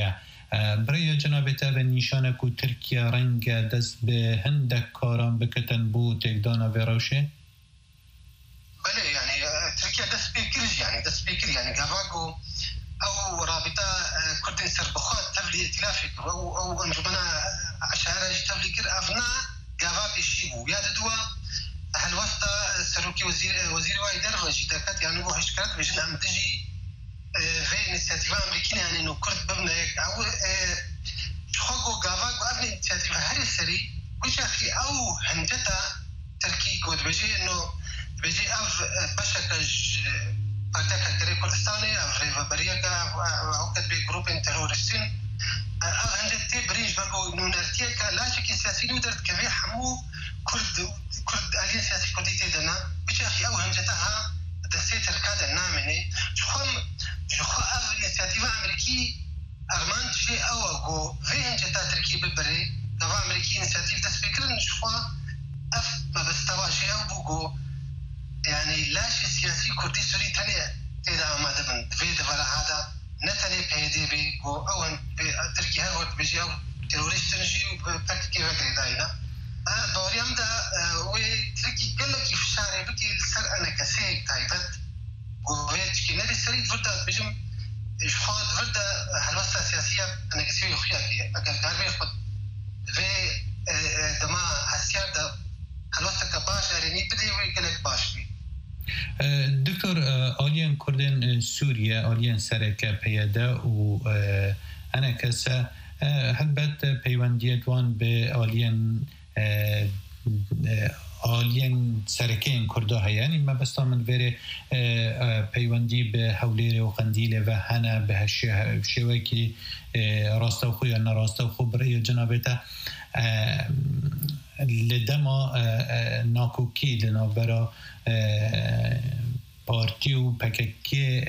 [SPEAKER 19] برای جناب تابع نیشانه کو ترکیه رنگ دست به هندک کاران بکتن بو تکدانا ویروشه؟
[SPEAKER 20] بله يعني تركيا دس بيكر يعني قافاقو او رابطه كردين سربخات تبلي ائتلافي او انجمنا عشارة تبلي كر افنا قافا بيشيبو يا دوا هل وسط سروكي وزير وايدر وجدكات يعني بو هشكات بيجن عم تجي في انيشيتيفا امريكيه يعني انه كرد ببنك او خو قافاقو افني انيشيتيفا هري سري وش اخي او هنجتا تركي قد بيجي انه بيجي اف بشكج بارتيكا كري كردستاني اف ريفابريكا او كتبي جروب تيرورستين هنجت بريج برضو انه نرتيكا لا شك سياسي ودرت كبير حمو كرد اليه سياسي كردي تدنا بيجي اخي او هنجتها دسيتر كذا نامني جخو اف انيشيتيفا امريكي ارمان جي او جو في هنجتا تركي ببري دابا امريكي انيشيتيف دس فكرن جخو اف ما بستواجه او بوغو يعني لاش سياسي كردي سوري تاني إذا ما دبن في دفرة هذا نتاني بيدي بي أو تركي هالورد بيجي أو تيروريست نجي وبتركي وكذا داينا دوريام دا وتركي قال لك في الشارع بكي السر أنا كسيك تايبت وفيت كي نادي سريد فردا بيجم إشخاص فردا هالوسط سياسية أنا كسيك خياكي أقل كاربي خد في دما هالسيار دا هالوسط كباش أريني بدي ويقول لك باش بي
[SPEAKER 19] دكتور آلیان کردن سوریه آلیان سرکه پیاده و انا کسا البته پیوندی دوان به آلیان سرکه کرده هیانی ما بستا من وره پیوندی به حولیر و قندیل و هنه به شوه که راسته خو یا نراسته خو برای جنابتا لدما ناکوکی لنابرا پارتی و پککی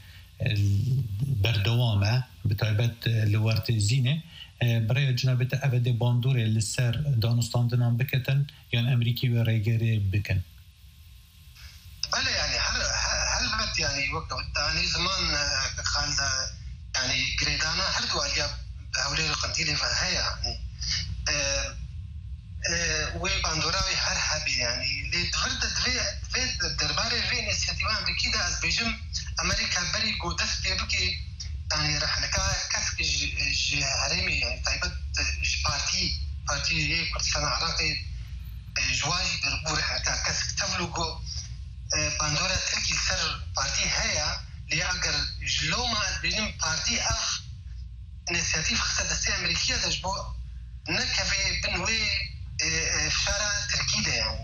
[SPEAKER 19] بردوامه به طایبت لورت زینه برای جنابت ابد باندور لسر دانستاندنان بکتن یا امریکی و ریگری بکن
[SPEAKER 20] بله يعني هل بد يعني وقت يعني زمان خالد يعني جريدانا هل دو عليا هولي القنديلي فهي يعني وباندوراوي هر حبي يعني لتفرد في درباري في انيشيتيفا امريكيه ده از بيجم امريكا بري جو دس بيبكي يعني راح نكا كسك هرمي يعني طيبت بارتي كردستان عراقي جواجي دربو راح نكا كسك تفلوغو باندورا تركي سر بارتي هيا اللي اگر جلو ما بيجم بارتي اخ انيشيتيف خاصه دستي امريكيه تجبو نكفي بنوي فشارة تركيدة يعني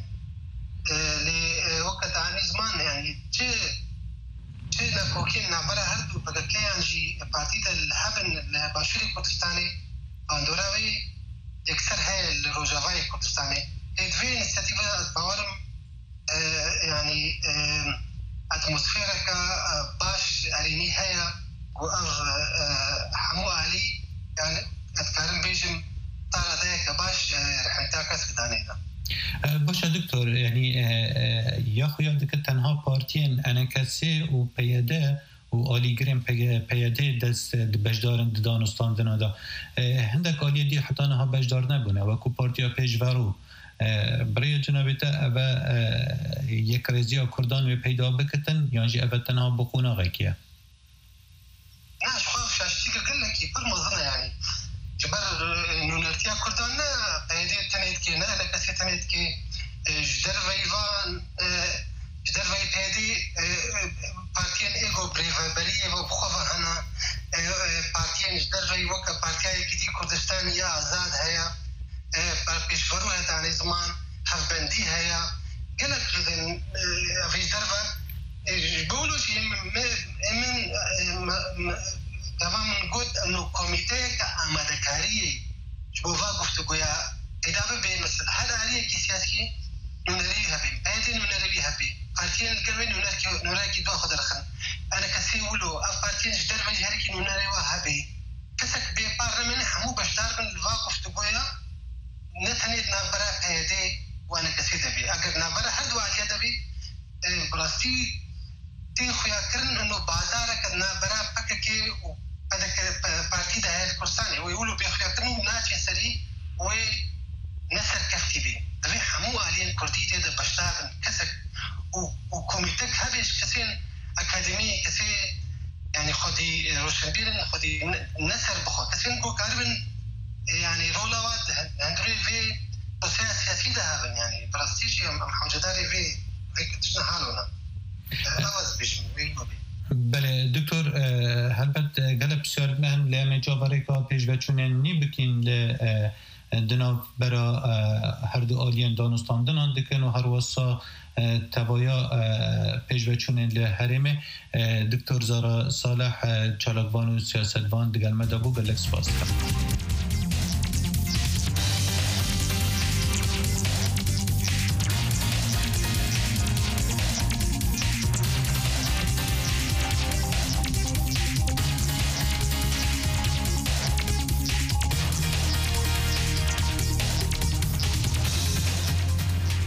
[SPEAKER 20] لوقت عن زمان يعني شيء نكوكين نعبرها هردو بقى كيان جي بارتيتا الحبن الباشوري كردستاني باندوراوي يكسر هاي الروجافاي كردستاني يدفين استاتيفا باورم يعني اتموسفيرا باش اريني هيا وأغ حمو علي يعني اتكارن بيجم طالع ذاك باش رح نتاكس كدانيدا
[SPEAKER 19] باشه دکتر یعنی یا خویاد که تنها پارتین انکسی و پیاده و آلیگرین پیاده دست بجدارن دانستان دنادا هندک آلی دی حتی نها بجدار نبونه و کو پارتیا پیشورو برای جنابیتا او یک رزیا کردان و پیدا بکتن یعنی او تنها بخونه غیکیه
[SPEAKER 20] نه شخواف شاشتی که گل لکی پر مظنه يعني جبر نونرتيا كردانا هيدي تنيت كي انا كاسي تنيت كي جدر فيفان جدر في هيدي بارتيان ايجو بريفا بريه وبخوفا هنا بارتيان جدر في وكا بارتيا كدي كردستان يا آزاد هيا بيشفرو هيا تاني زمان هفبندي هيا قالك جدن في جدرفا بقولوا شيء من تمام قلت انه كوميتي كامادكاري شبوفا قفت قويا ادابه بين مثلا هذا عليه كي سياسي نوريها بين بعدين نوريها بين بارتين القروين نوريكي دو خضر خن انا كسي ولو بارتين جدر ما يهركي نوريها بين كسك بي بارلمان حمو بشتار من الفا قفت قويا نتنيت نابرا هيدي وانا كسي دبي اگر نابرا هدو عليا دبي براستي تي خويا كرن انه بازارك نابرا بككي هذاك بارتي ده كردستان ويقولوا بيخلقوا ناجي سري ونسر كفتي به حمو علين كردي تيدا بشتاغن كسك وكوميتك هبش كسين أكاديمي كسي يعني خدي روشنبيرن خدي نسر بخو كسين جو كاربن يعني رولا واد هندري في بسيا سياسي ده هبن يعني براستيجي أم حوجداري في كتشنا حالونا هذا بيش
[SPEAKER 19] بله دکتر هلبت قلب سرد من لام جاوريكا پیش وچونه نی بکین ل دناو برا هر دو آلین دانستان دنان دکن و هر واسا تبایا پیش وچونه ل حرم دکتر زارا صالح چالاکوان و سیاستوان دگل مدابو بلک سپاس